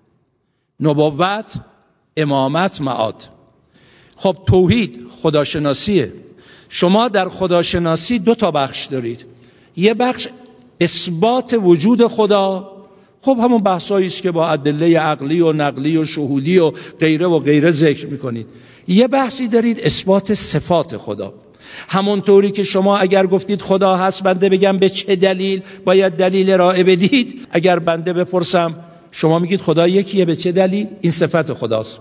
A: نبوت، امامت، معاد. خب توحید خداشناسیه. شما در خداشناسی دو تا بخش دارید. یه بخش اثبات وجود خدا، خب همون بحثایی است که با ادله عقلی و نقلی و شهودی و غیره و غیره ذکر میکنید. یه بحثی دارید اثبات صفات خدا. همونطوری که شما اگر گفتید خدا هست، بنده بگم به چه دلیل، باید دلیل ارائه بدید. اگر بنده بپرسم شما میگید خدا یکیه، به چه دلیل؟ این صفت خداست.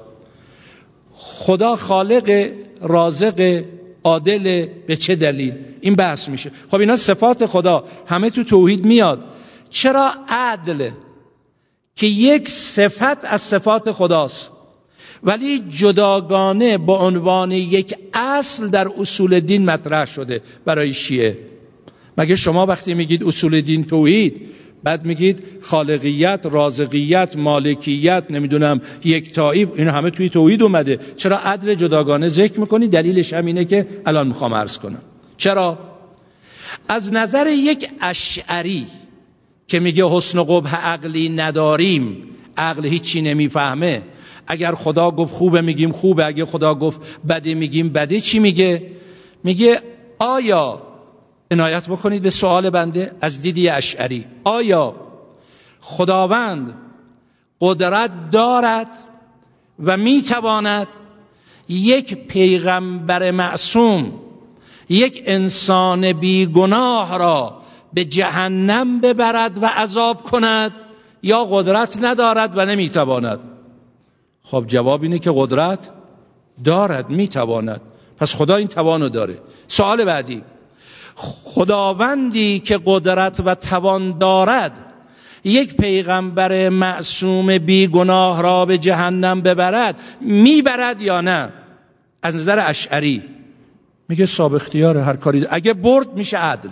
A: خدا خالق، رازق، عادل، به چه دلیل؟ این بحث میشه. خب اینا صفات خدا همه تو توحید میاد. چرا عدل که یک صفت از صفات خداست ولی جداگانه با عنوان یک اصل در اصول دین مطرح شده برای شیعه؟ مگه شما وقتی میگید اصول دین توحید، بعد میگید خالقیت، رازقیت، مالکیت، نمیدونم یکتایی، این همه توی توحید اومده، چرا عدل جداگانه ذکر میکنی؟ دلیلش همینه که الان میخوام عرض کنم. چرا؟ از نظر یک اشعری که میگه حسن و قبح عقلی نداریم، عقل هیچی نمیفهمه، اگر خدا گفت خوبه میگیم خوبه، اگر خدا گفت بده میگیم بده، چی میگه؟ میگه آیا، عنایت بکنید به سوال بنده از دیدی اشعری، آیا خداوند قدرت دارد و میتواند یک پیغمبر معصوم، یک انسان بیگناه را به جهنم ببرد و عذاب کند، یا قدرت ندارد و نمیتواند؟ خب جواب اینه که قدرت دارد، میتواند. پس خدا این توانو داره. سوال بعدی، خداوندی که قدرت و توان دارد یک پیغمبر معصوم بیگناه را به جهنم ببرد، میبرد یا نه؟ از نظر اشعری میگه صاحب اختیاره، هر کاری ده. اگه برد میشه عدل،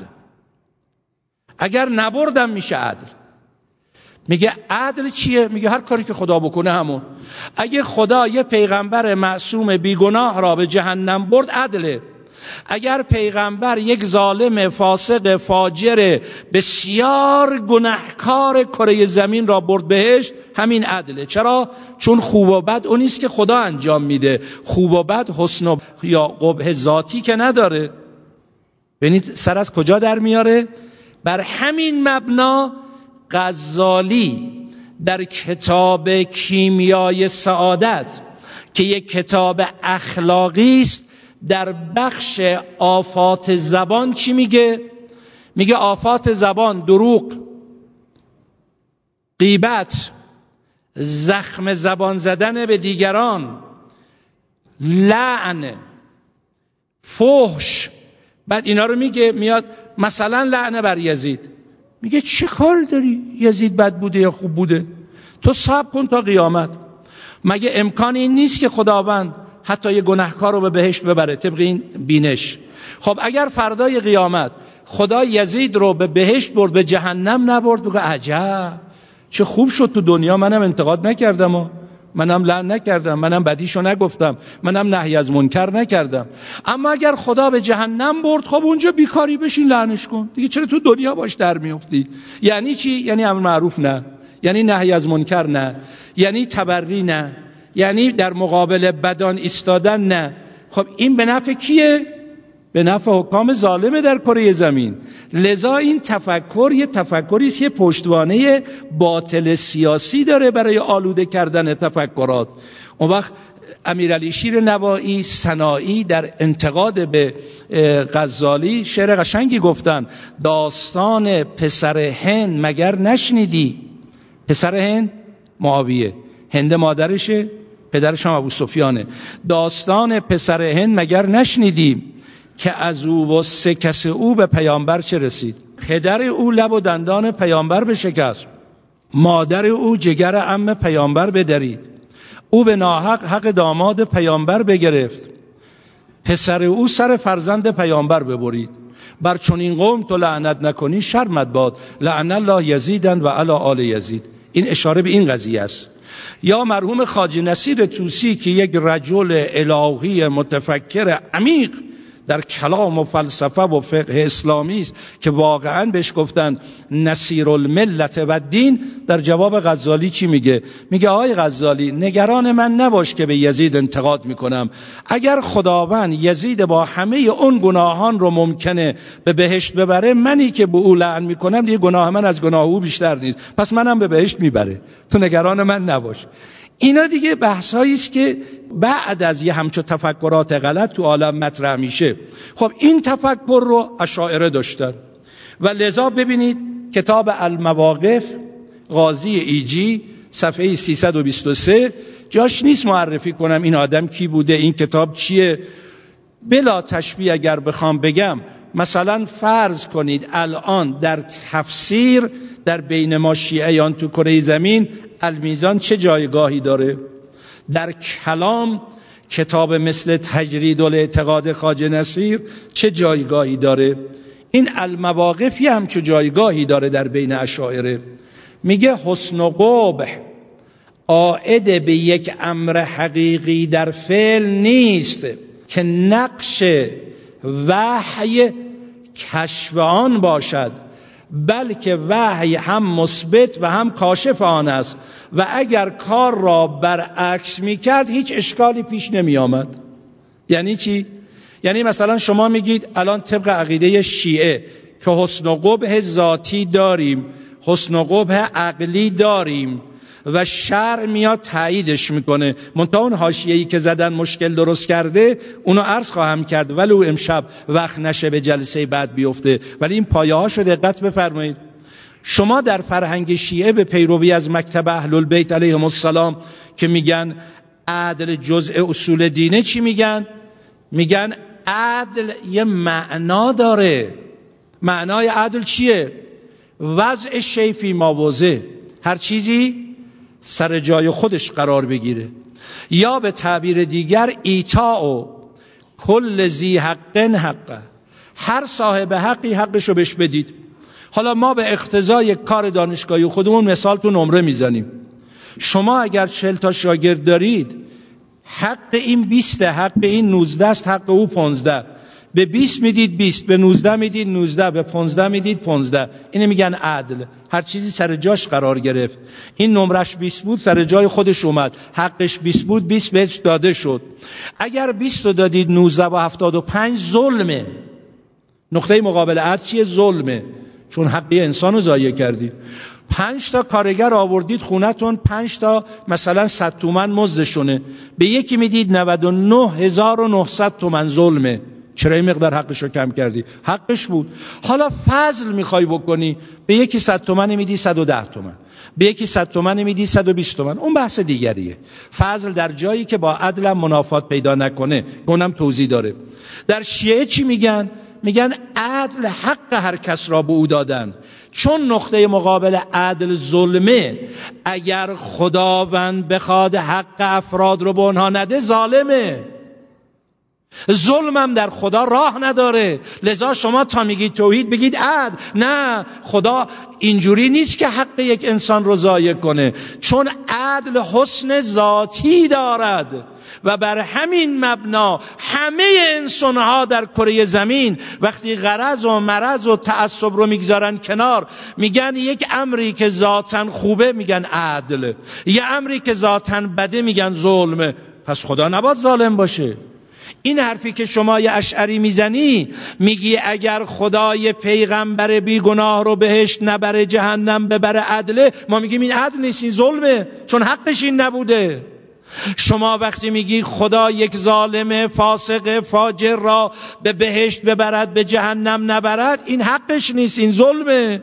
A: اگر نبردم میشه عدل. میگه عدل چیه؟ میگه هر کاری که خدا بکنه همون. اگه خدا یه پیغمبر معصوم بیگناه را به جهنم برد، عدله. اگر پیغمبر یک ظالم فاسق فاجر بسیار گناهکار کره زمین را برد بهشت، همین عدله. چرا؟ چون خوب و بد اون نیست که خدا انجام میده، خوب و بد حسن و یا قبح ذاتی که نداره. ببینید سر از کجا در میاره؟ بر همین مبنا غزالی در کتاب کیمیای سعادت که یک کتاب اخلاقی است، در بخش آفات زبان چی میگه؟ میگه آفات زبان دروغ، غیبت، زخم زبان زدن به دیگران، لعن، فحش. بعد اینا رو میگه، میاد مثلا لعنه بر یزید، میگه چه کار داری؟ یزید بد بوده یا خوب بوده؟ تو صبر کن تا قیامت. مگه امکان این نیست که خداوند حتی یه گناهکار رو به بهشت ببره طبق این بینش؟ خب اگر فردای قیامت خدا یزید رو به بهشت برد به جهنم نبرد، بگه عجب چه خوب شد تو دنیا منم انتقاد نکردم و منم لعن نکردم، منم بدیشو نگفتم، منم نهی از منکر نکردم. اما اگر خدا به جهنم برد، خب اونجا بیکاری بشین لعنش کن دیگه، چرا تو دنیا باش در میافتی؟ یعنی چی؟ یعنی امر معروف نه، یعنی نهی از منکر نه، یعنی تبری نه، یعنی در مقابل بدان ایستادن نه. خب این به نفع کیه؟ به نفع حکام ظالم در کره زمین. لذا این تفکر یه تفکری است که پشتوانه باطل سیاسی داره برای آلوده کردن تفکرات. اون وقت امیرعلی شیر نوایی سنایی در انتقاد به غزالی شعر قشنگی گفتن: داستان پسر هند مگر نشنیدی؟ پسر هند معاویه، هند مادرشه، پدرش هم ابو سفیانه. داستان پسر هند مگر نشنیدی که از او و سه کس او به پیامبر چه رسید؟ پدر او لب و دندان پیامبر بشکست، مادر او جگر عم پیامبر بدرید، او به ناحق حق داماد پیامبر بگرفت، پسر او سر فرزند پیامبر ببرید. بر چنین قوم تو لعنت نکنی شرمت باد، لعن الله یزیدن و علی آل یزید. این اشاره به این قضیه است. یا مرحوم خواجه نصیر طوسی که یک رجل الهی متفکر عمیق در کلام و فلسفه و فقه اسلامی است که واقعا بهش گفتن نصیر الملت و دین، در جواب غزالی چی میگه؟ میگه آقای غزالی نگران من نباش که به یزید انتقاد میکنم. اگر خداوند یزید با همه اون گناهان رو ممکنه به بهشت ببره، منی که به او لعن میکنم دیگه گناه من از گناه او بیشتر نیست، پس منم به بهشت میبره، تو نگران من نباش. اینا دیگه بحثایی است که بعد از یه همچو تفکرات غلط تو عالم مطرح میشه. خب این تفکر رو اشاعره داشتن و لذا ببینید کتاب المواقف قاضی ایجی صفحه سیصد و بیست و سه، جاش نیست معرفی کنم این آدم کی بوده، این کتاب چیه. بلا تشبیه اگر بخوام بگم، مثلا فرض کنید الان در تفسیر در بین ما شیعیان تو کره زمین المیزان چه جایگاهی داره؟ در کلام کتاب مثل تجرید الاعتقاد خواجه نصیر چه جایگاهی داره؟ این المواقفی هم چه جایگاهی داره در بین اشاعره. میگه حسن و قبح عائد به یک امر حقیقی در فعل نیست که نقش وحی کشف آن باشد، بلکه وحی هم مثبت و هم کاشف آن است و اگر کار را برعکس میکرد هیچ اشکالی پیش نمی آمد. یعنی چی؟ یعنی مثلا شما میگید الان طبق عقیده شیعه که حسن و قبح ذاتی داریم، حسن و قبح عقلی داریم و شرع میاد تاییدش میکنه. منتها اون حاشیه‌ای که زدن مشکل درست کرده، اونو عرض خواهم کرد ولو امشب وقت نشه به جلسه بعد بیفته، ولی این پایه هاشو دقت بفرمایید. شما در فرهنگ شیعه به پیروی از مکتب اهل البیت علیهم السلام که میگن عدل جزء اصول دینه، چی میگن؟ میگن عدل یه معنا داره. معنای عدل چیه؟ وضع شیء فی مواضع، هر چیزی سر جای خودش قرار بگیره. یا به تعبیر دیگر ایتاء کل ذی حق حقه، هر صاحب حقی حقشو بهش بدید. حالا ما به اقتضای کار دانشگاهی خودمون مثال تو نمره میزنیم. شما اگر چهل تا شاگرد دارید، حق این بیست، حق این نوزده است، حق او پانزده. به بیست میدید بیست، به نوزده میدید نوزده، به پانزده میدید پانزده. اینو میگن عدل. هر چیزی سر جاش قرار گرفت. این نمرش بیست بود، سر جای خودش اومد. حقش بیست بود، بیست بهش داده شد. اگر بیست رو دادید نوزده و هفتاد و پنج، ظلمه. نقطه مقابل عدل چیه؟ ظلمه، چون حقی انسان رو ضایع کردید. پنج تا کارگر آوردید خونتون، پنج تا مثلا صد تومن مزدشونه، به یکی میدید نود و نه هزار و نهصد تومن، ظلمه. چرا این مقدار حقش رو کم کردی؟ حقش بود. حالا فضل میخوای بکنی، به یکی صد تومن میدی صد و ده تومن، به یکی صد تومن میدی صد و بیست تومن، اون بحث دیگریه. فضل در جایی که با عدلم منافات پیدا نکنه، گونم توضیح داره. در شیعه چی میگن؟ میگن عدل حق هر کس را به او دادن، چون نقطه مقابل عدل ظلمه. اگر خداوند بخواد حق افراد رو به اونها نده، ظالمه. ظلمم در خدا راه نداره. لذا شما تا میگید توحید بگید عدل. نه، خدا اینجوری نیست که حق یک انسان رو ضایع کنه، چون عدل حسن ذاتی دارد و بر همین مبنا همه انسانها در کره زمین وقتی غرض و مرض و تعصب رو میگذارن کنار، میگن یک امری که ذاتاً خوبه میگن عدل، یه امری که ذاتاً بده میگن ظلم. پس خدا نباید ظالم باشه. این حرفی که شما یه اشعری میزنی، میگی اگر خدای پیغمبر بیگناه رو بهشت نبره جهنم ببره عدله، ما میگیم این عدل نیست، این ظلمه، چون حقش این نبوده. شما وقتی میگی خدا یک ظالم فاسق فاجر را به بهشت ببرد به جهنم نبرد، این حقش نیست، این ظلمه.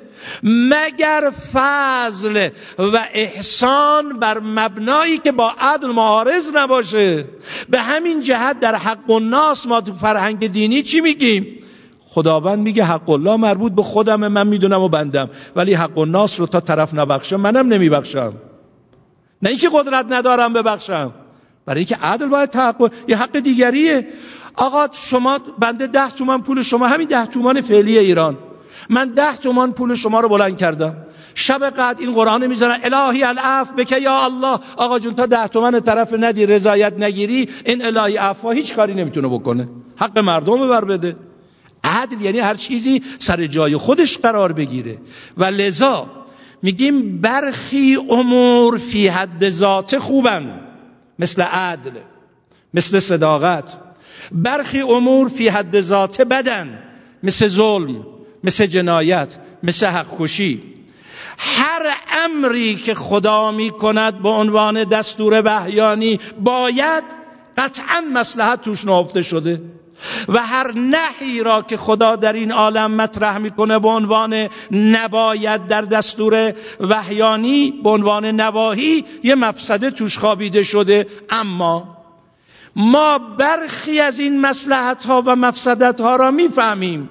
A: مگر فضل و احسان بر مبنایی که با عدل معارض نباشه. به همین جهت در حق الناس ما تو فرهنگ دینی چی میگیم؟ خداوند میگه حق الله مربوط به خودم، من میدونم و بندم، ولی حق الناس رو تا طرف نبخشم منم نمیبخشم. نه اینکه قدرت ندارم ببخشم، برای اینکه عدل باید تحقق، یه حق دیگریه. آقا شما بنده ده تومن پول شما، همین ده تومن فعلی ایران، من ده تومن پول شما رو بلند کردم، شب قدر این قرآن میذارن الهی العفو بک یا الله. آقا جون تا ده تومن طرف ندی، رضایت نگیری، این الهی عفو هیچ کاری نمیتونه بکنه، حق مردم رو بر بده. عدل یعنی هر چیزی سر جای خودش قرار بگیره. و لذا میگیم برخی امور فی حد ذات خوبن، مثل عدل، مثل صداقت. برخی امور فی حد ذات بدن، مثل ظلم، مثل جنایت، مثل حق کشی. هر امری که خدا می کند به عنوان دستور وحیانی باید قطعا مصلحت توش نهفته شده، و هر نهی را که خدا در این عالم مطرح میکنه به عنوان نباید در دستور وحیانی، به عنوان نواهی، یه مفسده توش خوابیده شده. اما ما برخی از این مصلحت ها و مفسدت ها را میفهمیم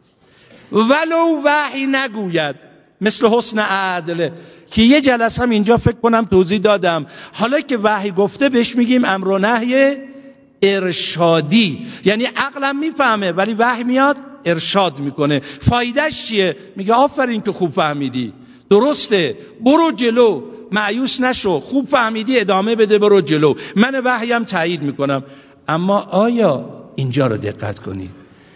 A: ولو وحی نگوید، مثل حسن عدل که یه جلسه هم اینجا فکر کنم توضیح دادم. حالا که وحی گفته بهش میگیم امر و نهی ارشادی، یعنی عقلم میفهمه ولی وحی میاد ارشاد میکنه. فایدهش چیه؟ میگه آفرین که خوب فهمیدی، درسته، برو جلو، مایوس نشو، خوب فهمیدی، ادامه بده، برو جلو، من وحیم تایید میکنم. اما آیا اینجا رو دقت کنید،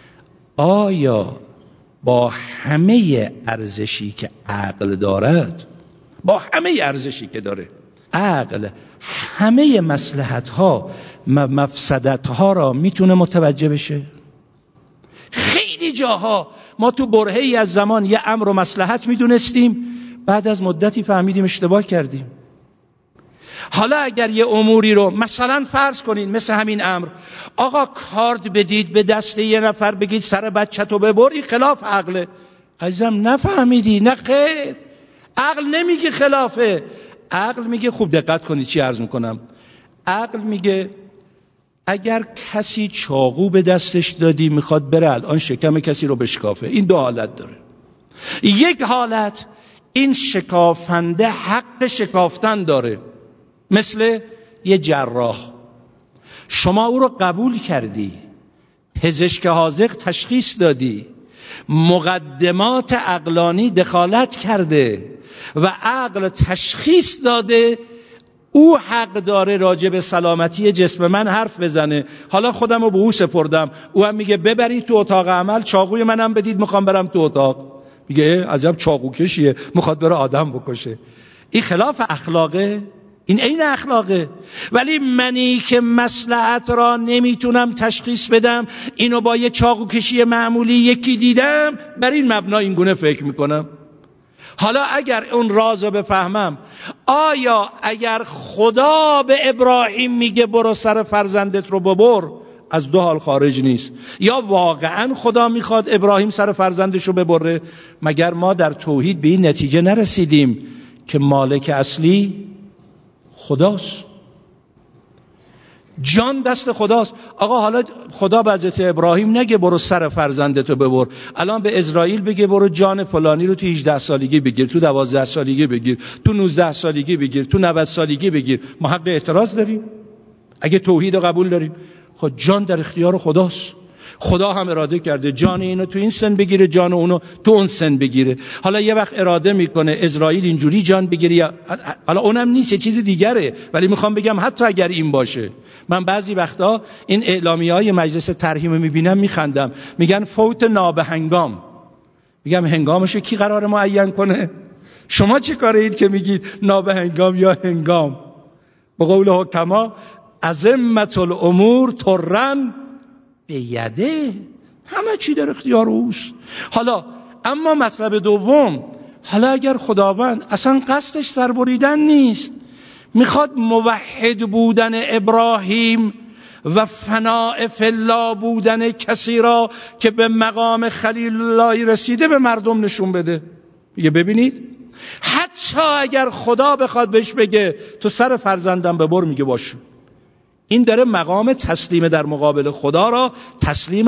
A: آیا با همه ارزشی که عقل دارد، با همه ارزشی که داره عقل، همه مصلحت ها و مفسدت ها را میتونه متوجه بشه؟ خیلی جاها ما تو برهه‌ای از زمان یه امر و مصلحت میدونستیم، بعد از مدتی فهمیدیم اشتباه کردیم. حالا اگر یه اموری رو مثلا فرض کنین، مثل همین امر، آقا کارد بدید به دست یه نفر بگید سر بچه‌تو ببر، این خلاف عقله. عزیزم نفهمیدی؟ نه خیر، عقل نمیگه خلافه. عقل میگه، خوب دقت کنید چی عرض میکنم، عقل میگه اگر کسی چاقو به دستش دادی میخواد بره الان شکم کسی رو بشکافه، این دو حالت داره. یک حالت این شکافنده حق شکافتن داره، مثل یه جراح، شما او رو قبول کردی، پزشک حاذق تشخیص دادی، مقدمات عقلانی دخالت کرده و عقل تشخیص داده او حق داره راجع به سلامتی جسم من حرف بزنه. حالا خودم رو به او سپردم، او هم میگه ببرید تو اتاق عمل، چاقوی منم بدید میخوام برم تو اتاق. میگه عجب چاقو کشیه، میخواد بره آدم بکشه. این خلاف اخلاقه؟ این عین اخلاقه. ولی منی که مصلحت را نمیتونم تشخیص بدم، اینو با یه چاقو کشی معمولی یکی دیدم، بر این مبنا این گونه فکر میکنم. حالا اگر اون راز رو بفهمم، آیا اگر خدا به ابراهیم میگه برو سر فرزندت رو ببر، از دو حال خارج نیست، یا واقعا خدا میخواد ابراهیم سر فرزندش رو ببره؟ مگر ما در توحید به این نتیجه نرسیدیم که مالک اصلی خداست؟ جان دست خداست. آقا حالا خدا به حضرت ابراهیم نگه برو سر فرزندتو ببر، الان به اسرائیل بگه برو جان فلانی رو تو هجده سالگی بگیر، تو دوازده سالگی بگیر، تو نوزده سالگی بگیر، تو نود سالگی بگیر. ما حق اعتراض داریم اگه توحید رو قبول داریم؟ خب جان در اختیار خداست. خدا هم اراده کرده جان اینو تو این سن بگیره، جان اونو تو اون سن بگیره. حالا یه وقت اراده میکنه اسرائیل اینجوری جان بگیره، یا حالا اونم نیست، یه چیز دیگره. ولی میخوام بگم حتی اگر این باشه، من بعضی وقتا این اعلامیه‌های مجلس ترحیم میبینم میخندم، میگن فوت نابهنگام. میگم هنگامشو کی قراره معین کنه؟ شما چه کارید که میگید نابهنگام یا هنگام؟ به قول حکما عظمت الامور ترن به یده، همه چی در اختیار اوست. حالا اما مطلب دوم، حالا اگر خداوند اصلا قصدش سربریدن نیست، میخواد موحد بودن ابراهیم و فناء فی الله بودن کسی را که به مقام خلیل الله رسیده به مردم نشون بده. میگه ببینید، حتی اگر خدا بخواد بهش بگه تو سر فرزندم ببر، میگه باشه. این داره مقام تسلیم در مقابل خدا را تسلیم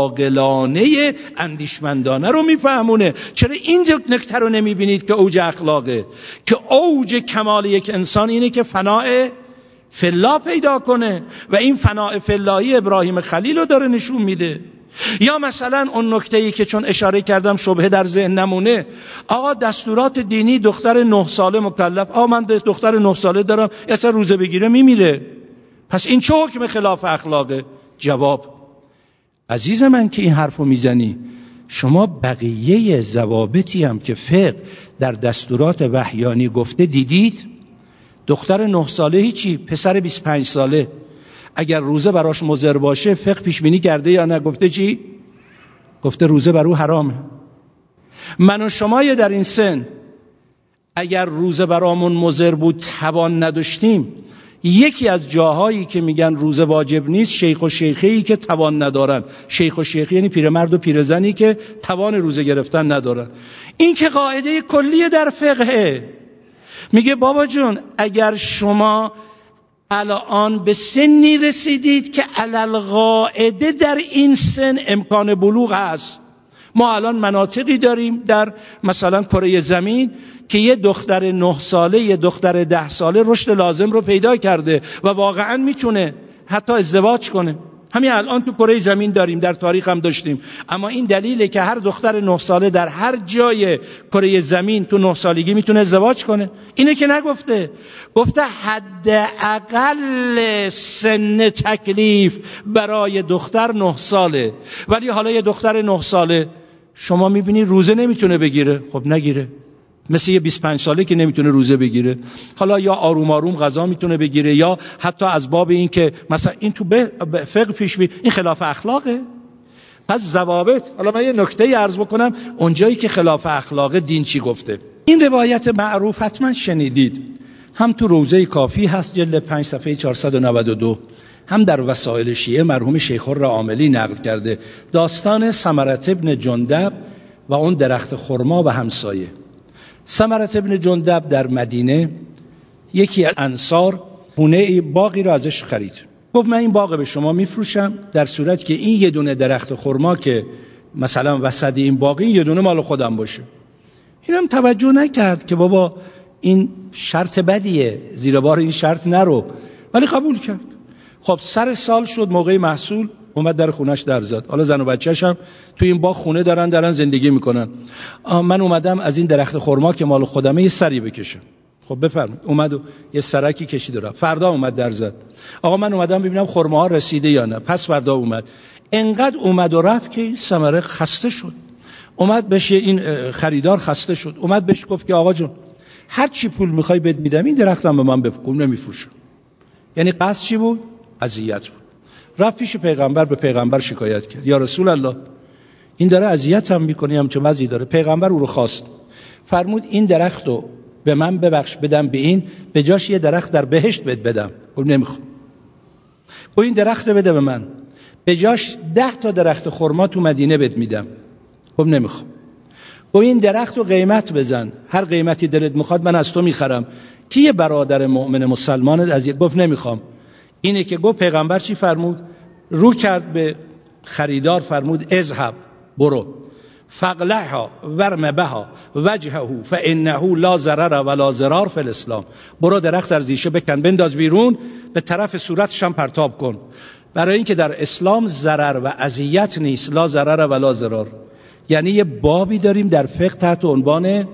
A: عاقلانه اندیشمندانه رو میفهمونه. چرا این نکته رو نمیبینید که اوج اخلاقه، که اوج کمال یک انسان اینه که فناء فی الله پیدا کنه و این فناء فی اللهی ابراهیم خلیل رو داره نشون میده. یا مثلا اون نکته‌ای که چون اشاره کردم شبهه در ذهن نمونه، آقا دستورات دینی دختر نه ساله مکلف، آقا من دختر نه ساله دارم اصلا روزه بگیره میمیره، پس این چه حکم خلاف اخلاقه؟ جواب، عزیز من که این حرفو میزنی، شما بقیه ضوابطی هم که فقه در دستورات وحیانی گفته دیدید؟ دختر نه ساله هیچی، پسر بیست و پنج ساله اگر روزه براش مضر باشه فقه پیش بینی کرده یا نه؟ گفته چی؟ گفته روزه برو حرامه. من و شما در این سن اگر روزه برامون مضر بود، توان نداشتیم، یکی از جاهایی که میگن روزه واجب نیست، شیخ و شیخه‌ای که توان ندارن. شیخ و شیخه یعنی پیرمرد و پیرزنی که توان روزه گرفتن ندارن. این که قاعده کلیه در فقه. میگه بابا جون، اگر شما الان به سنی رسیدید که علل قاعده در این سن امکان بلوغ هست، ما الان مناطقی داریم در مثلا کره زمین که یه دختر نه ساله، یه دختر ده ساله رشد لازم رو پیدا کرده و واقعا میتونه حتی ازدواج کنه. همین الان تو کره زمین داریم، در تاریخ هم داشتیم. اما این دلیله که هر دختر نه ساله در هر جای کره زمین تو نه سالگی میتونه ازدواج کنه. اینه که نگفته، گفته حداقل سن تکلیف برای دختر نه ساله. ولی حالا یه دختر نه ساله شما میبینی روزه نمیتونه بگیره، خب نگیره. مثل یه بیست و پنج ساله که نمیتونه روزه بگیره، حالا یا آروم آروم غذا میتونه بگیره، یا حتی از باب این که مثلا این تو فقه پیش بی، این خلاف اخلاقه. پس ضوابط. حالا من یه نکته عرض بکنم، اونجایی که خلاف اخلاقه دین چی گفته. این روایت معروف حتما شنیدید، هم تو روضه کافی هست جلد پنج صفحه چهارصد و نود و دو، هم در وسائل شیعه مرحوم شیخ الرعاملی نقل کرده، داستان ثمرة ابن جندب و اون درخت خرما و همسایه. ثمرة ابن جندب در مدینه یکی از انصار خونه باغی رو ازش خرید، گفت من این باغ به شما میفروشم در صورت که این یه دونه درخت خرما که مثلا وسط این باغی یه دونه مال خودم باشه. اینم توجه نکرد که بابا این شرط بدیه، زیر بار این شرط نرو، ولی قبول کرد. خب سر سال شد، موقع محصول اومد در خونش در زد. حالا زن و بچه‌ش هم تو این باغ خونه دارن، دارن زندگی میکنن. من اومدم از این درخت خرما که مال خودمه یه سری بکشم. خب بفرمایید. اومد و یه سرکی کشید و رفت. فردا اومد در زد. آقا من اومدم ببینم خرمه‌ها رسیده یا نه. پس فردا اومد. انقدر اومد و رفت که ثمره خسته شد. اومد بهش این خریدار خسته شد. اومد بهش گفت که آقا جون هر چی پول میخوای بهت میدم، این درختم به من بفروش، نمیفروشم. یعنی قصد چی بود؟ اذیت بود. رفت پیش پیغمبر، به پیغمبر شکایت کرد. یا رسول الله این داره اذیتم میکنه، همچون وضعی داره. پیغمبر او رو خواست، فرمود این درختو به من ببخش، بدم به این، به جاش یه درخت در بهشت بهت بدم. گفت نمیخوام. گفت این درخت بده به من، به جاش ده تا درخت خرما تو مدینه بهت میدم. گفت نمیخوام. گفت این درخت رو قیمت بزن، هر قیمتی دلت میخواد من از تو میخرم. کی یه برادر مؤمن مسلمانت از یک؟ گفت نمیخوام. اینه که گفت پیغمبر چی فرمود؟ رو کرد به خریدار، فرمود اذهب، برو، فقلعها ورم بها وجهه فانه لا ضرر ولا ضرار فی الاسلام. برو درخت از ریشه بکن، بنداز بیرون، به طرف صورتش هم پرتاب کن، برای اینکه در اسلام ضرر و اذیت نیست، لا ضرر ولا ضرار. یعنی یه بابی داریم در فقه تحت عنوان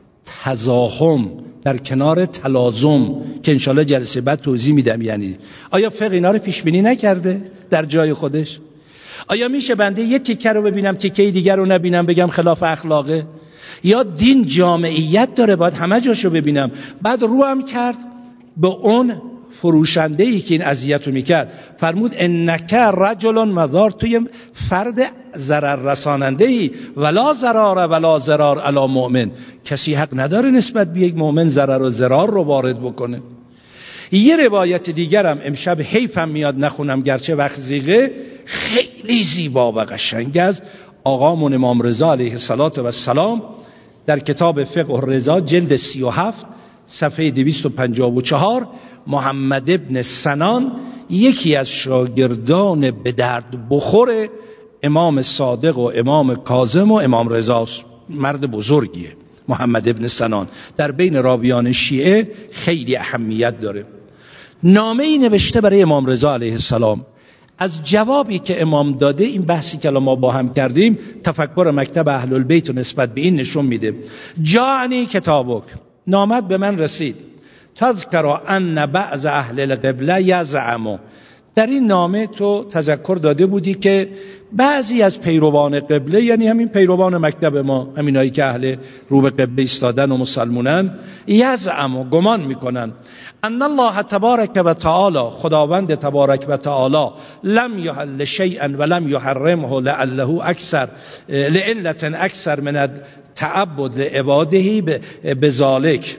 A: تزاحم در کنار تلازم که انشالله جلسه بعد توضیح میدم. یعنی آیا فقه اینا رو پیش بینی نکرده در جای خودش؟ آیا میشه بنده یه تیکه رو ببینم تیکه دیگر رو نبینم بگم خلاف اخلاقه؟ یا دین جامعیت داره باید همه جاشو ببینم؟ بعد رو هم کرد به اون فروشنده ای که این اذیت رو میکرد، فرمود انک رجل مضار، توی فرد ضرر رساننده ای، ولا ضرار ولا ضرار علی مؤمن، کسی حق نداره نسبت به یک مؤمن ضرر و ضرار رو وارد بکنه. یه روایت دیگرم امشب حیفم میاد نخونم گرچه وقت زیغه، خیلی زیبا و قشنگ از آقامون امام رضا علیه السلام در کتاب فقه الرضا جلد سی و هفت صفحه دویست و پنجاه و چهار. محمد ابن سنان یکی از شاگردان به درد بخور امام صادق و امام کاظم و امام رضا، مرد بزرگیه محمد ابن سنان، در بین راویان شیعه خیلی اهمیت داره. نامه ای نوشته برای امام رضا علیه السلام. از جوابی که امام داده، این بحثی که ما با هم کردیم، تفکر مکتب اهل البیت و نسبت به این نشون میده. جاءنی کتابک، نامت به من رسید، تذکر ان بعض اهل القبله یزعموا، در این نامه تو تذکر داده بودی که بعضی از پیروان قبله، یعنی همین پیروان مکتب ما، همینایی که اهل رو به قبله ایستادن و مسلمونن، یزعموا، گمان میکنن، ان الله تبارک و تعالی، خداوند تبارک و تعالی، لم یحل شیئا ولم یحرمه لعله اکثر لعلة اکثر من التعبد لعباده بذالک،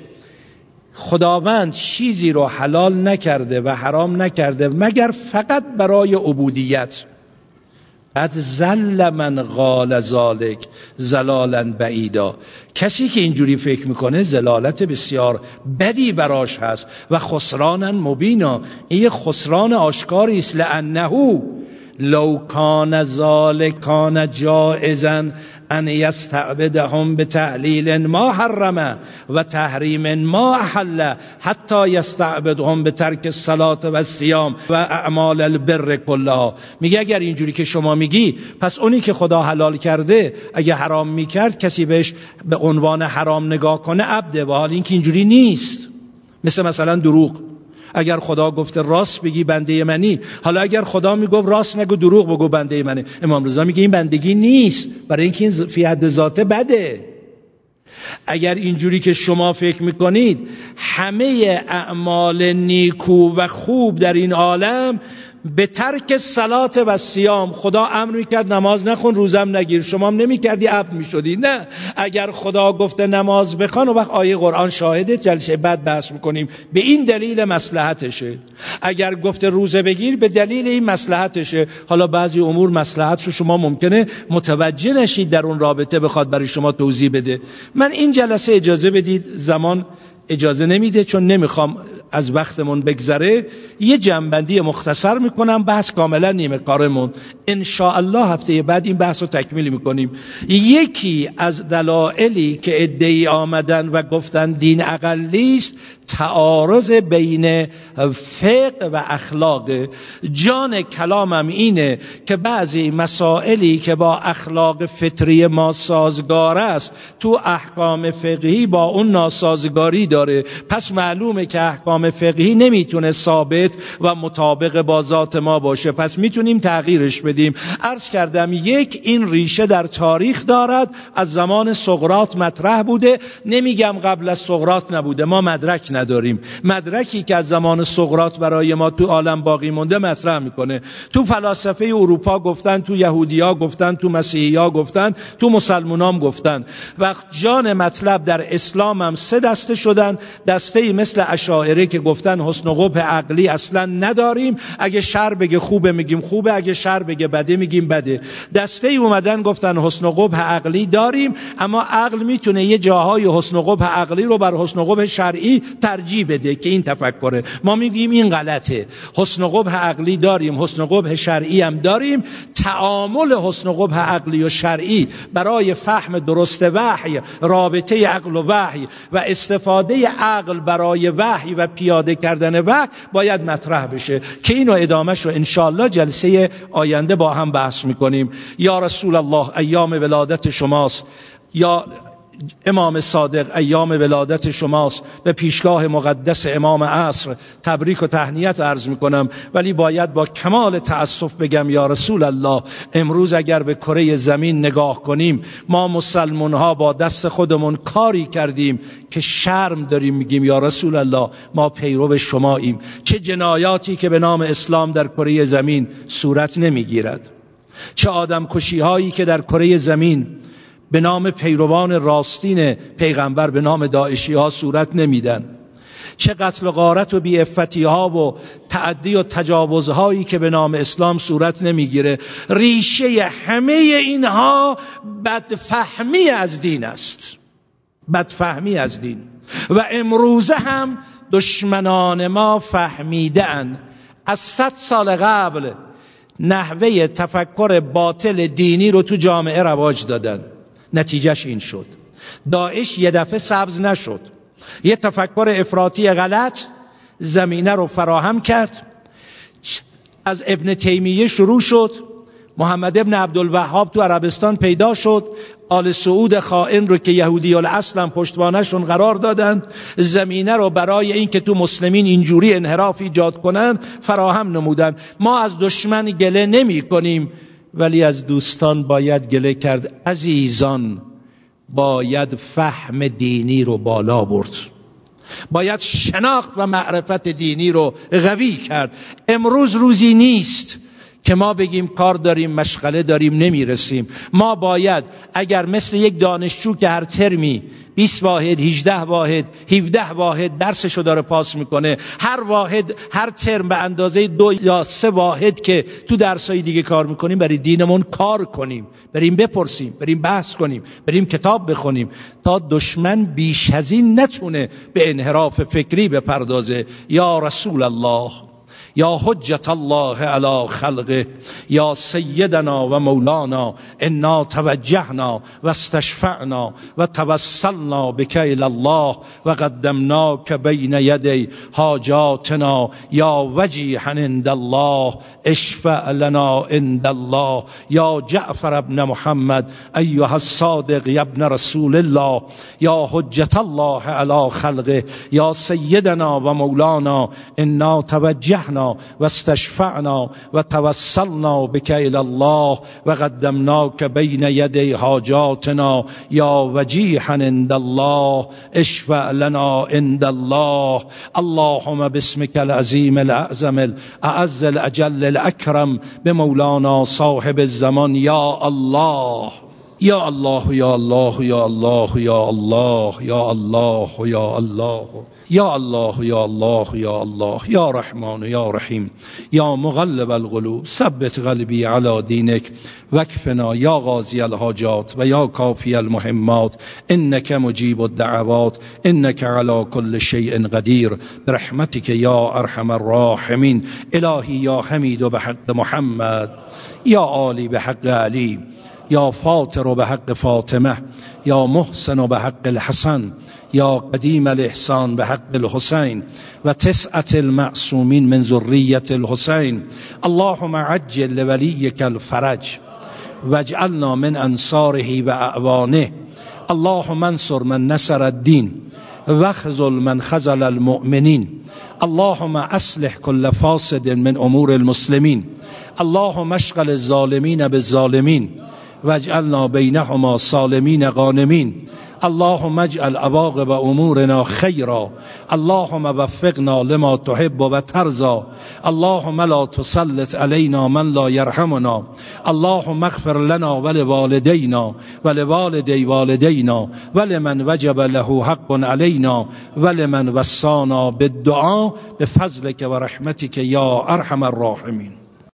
A: خداوند چیزی رو حلال نکرده و حرام نکرده مگر فقط برای عبودیت. قد زل من قال ذالک زلالا بعیدا، کسی که اینجوری فکر میکنه زلالت بسیار بدی براش هست و خسرانا مبینا، این خسران آشکاری است. لانه لو کان ذالک کان جائزا ان یستعبدهم بتعلیل ما حرم و تحریم ما احل حتی یستعبدهم بترک الصلاة و الصیام و اعمال البر کلها. میگه اگر اینجوری که شما میگی، پس اونی که خدا حلال کرده اگه حرام میکرد کسی بهش به عنوان حرام نگاه کنه عبده، و حال این که اینجوری نیست. مثل مثلا دروغ، اگر خدا گفته راست بگی بنده منی، حالا اگر خدا میگفت راست نگو دروغ بگو بنده منی، امام رضا میگه این بندگی نیست، برای اینکه این فی حد ذاته بده. اگر اینجوری که شما فکر میکنید همه اعمال نیکو و خوب در این عالم به ترک صلات و صیام، خدا امر میکرد نماز نخون روزم نگیر، شما هم نمیکردی عبد میشدی. نه، اگر خدا گفته نماز بخوان و وقت آیه قرآن شاهده، جلسه بعد بحث میکنیم، به این دلیل مصلحتشه. اگر گفته روزه بگیر به دلیل این مصلحتشه. حالا بعضی امور مصلحت رو شما ممکنه متوجه نشید در اون رابطه بخواد برای شما توضیح بده. من این جلسه اجازه بدید، زمان اجازه نمیده، چون نمیخوام از وقتمون بگذره یه جنبندی مختصر میکنم، بحث کاملا نیمه کارمون. ان شاء الله هفته بعد این بحث رو تکمیل میکنیم. یکی از دلایلی که ادعی آمدن و گفتن دین اقلی است تعارض بین فقه و اخلاق. جان کلامم اینه که بعضی مسائلی که با اخلاق فطری ما سازگار است تو احکام فقهی با اون ناسازگاری داره، پس معلومه که احکام فقهی نمیتونه ثابت و مطابق با ذات ما باشه، پس میتونیم تغییرش بدیم. عرض کردم یک، این ریشه در تاریخ دارد، از زمان سقراط مطرح بوده. نمیگم قبل از سقراط نبوده، ما مدرک نداریم. مدرکی که از زمان سقراط برای ما تو عالم باقی مونده مطرح میکنه. تو فلاسفه اروپا گفتن، تو یهودیا گفتن، تو مسیحیا گفتن، تو مسلمانام گفتن. وقت جان مطلب در اسلام هم سه دسته شدن. دسته مثل اشاعره که گفتن حسن و قبح عقلی اصلا نداریم، اگه شر بگه خوبه میگیم خوبه، اگه شر بگه بده میگیم بده. دسته ای اومدن گفتن حسن و قبح عقلی داریم، اما عقل میتونه یه جاهای حسن و قبح عقلی رو بر حسن و قبح شرعی ترجیح بده که این تفکره. ما میگیم این غلطه. حسن و قبح عقلی داریم، حسن و قبح شرعی هم داریم. تعامل حسن و قبح عقلی و شرعی برای فهم درست وحی، رابطه عقل و وحی و استفاده عقل برای وحی و پیاده کردن وحی باید مطرح بشه که اینو ادامهش رو انشاءالله جلسه آینده با هم بحث میکنیم. یا رسول الله ایام ولادت شماست، یا امام صادق ایام ولادت شماست. به پیشگاه مقدس امام عصر تبریک و تهنیت عرض میکنم، ولی باید با کمال تأسف بگم یا رسول الله امروز اگر به کره زمین نگاه کنیم، ما مسلمان ها با دست خودمون کاری کردیم که شرم داریم میگیم یا رسول الله ما پیرو شماییم. چه جنایاتی که به نام اسلام در کره زمین صورت نمیگیرد، چه آدم کشی هایی که در کره زمین به نام پیروان راستین پیغمبر به نام داعشی ها صورت نمیدن، چه قتل و غارت و بی‌عفتی ها و تعدی و تجاوزهایی که به نام اسلام صورت نمیگیره. ریشه همه اینها بدفهمی از دین است، بدفهمی از دین. و امروزه هم دشمنان ما فهمیدن از صد سال قبل نحوه تفکر باطل دینی رو تو جامعه رواج دادن. نتیجهش این شد داعش یه دفعه سبز نشد، یه تفکر افراطی غلط زمینه رو فراهم کرد. از ابن تیمیه شروع شد، محمد ابن عبدالوهاب تو عربستان پیدا شد، آل سعود خائن رو که یهودی الاصل پشتوانشون قرار دادن، زمینه رو برای این که تو مسلمین اینجوری انحراف ایجاد کنن فراهم نمودن. ما از دشمن گله نمی کنیم، ولی از دوستان باید گله کرد. عزیزان باید فهم دینی رو بالا برد، باید شناخت و معرفت دینی رو قوی کرد. امروز روزی نیست که ما بگیم کار داریم مشغله داریم نمیرسیم. ما باید اگر مثل یک دانشجو که هر ترمی بیست واحد هجده واحد هفده واحد درسشو داره پاس میکنه، هر واحد هر ترم به اندازه دو یا سه واحد که تو درسای دیگه کار میکنیم برای دینمون کار کنیم، بریم بپرسیم، بریم بحث کنیم، بریم کتاب بخونیم تا دشمن بیش از این نتونه به انحراف فکری بپردازه. یا رسول الله، یا حجت الله علی خلقه، یا سیدنا و مولانا، انا توجهنا و استشفعنا و توسلنا بک الی الله و قدمناک بین یدی حاجاتنا یا وجیها عند الله اشفع لنا عند الله. یا جعفر ابن محمد ایها الصادق یا ابن رسول الله، یا حجت الله علی خلقه، یا سیدنا و مولانا، انا توجهنا و استشفعنا و توسلنا بک الی الله و قدمناک بین یدی حاجاتنا یا وجیها عند الله اشفع لنا عند الله. اللهم باسمک العظیم الاعظم الاعز الاجل الاکرم بمولانا صاحب الزمان. یا الله یا الله یا الله یا الله یا الله یا الله یا الله یا الله یا الله یا الله یا رحمان یا رحیم یا مقلب القلوب ثبت قلبی علی دینک وکفنا یا قاضی الحاجات و یا کافی المهمات انک مجیب الدعوات انک علی کل شیء قدیر برحمتک یا ارحم الراحمین. الهی یا حمید به حق محمد، یا عالی به حق علی، یا فاطر به حق فاطمه، یا محسن به حق الحسن، یا قدیم الاحسان به حق الحسین و تسعة المعصومین من ذریة الحسین. اللهم عجل لولیک الفرج واجعلنا من انصاره و اعوانه. اللهم انصر من نصر الدین واخذل من خذل المؤمنین. اللهم اصلح كل فاسد من امور المسلمین. اللهم اشغل الظالمین بالظالمین واجعلنا بینهما سالمین غانمین. اللهم اجعل عواقب امورنا خیرا. اللهم وفقنا لما تحب و ترضى. اللهم لا تسلط علينا من لا يرحمنا. اللهم اغفر لنا ولوالدينا ولوالدي والدينا ولمن وجب له حق علينا ولمن وصانا بالدعاء بفضلك ورحمتك يا ارحم الراحمين.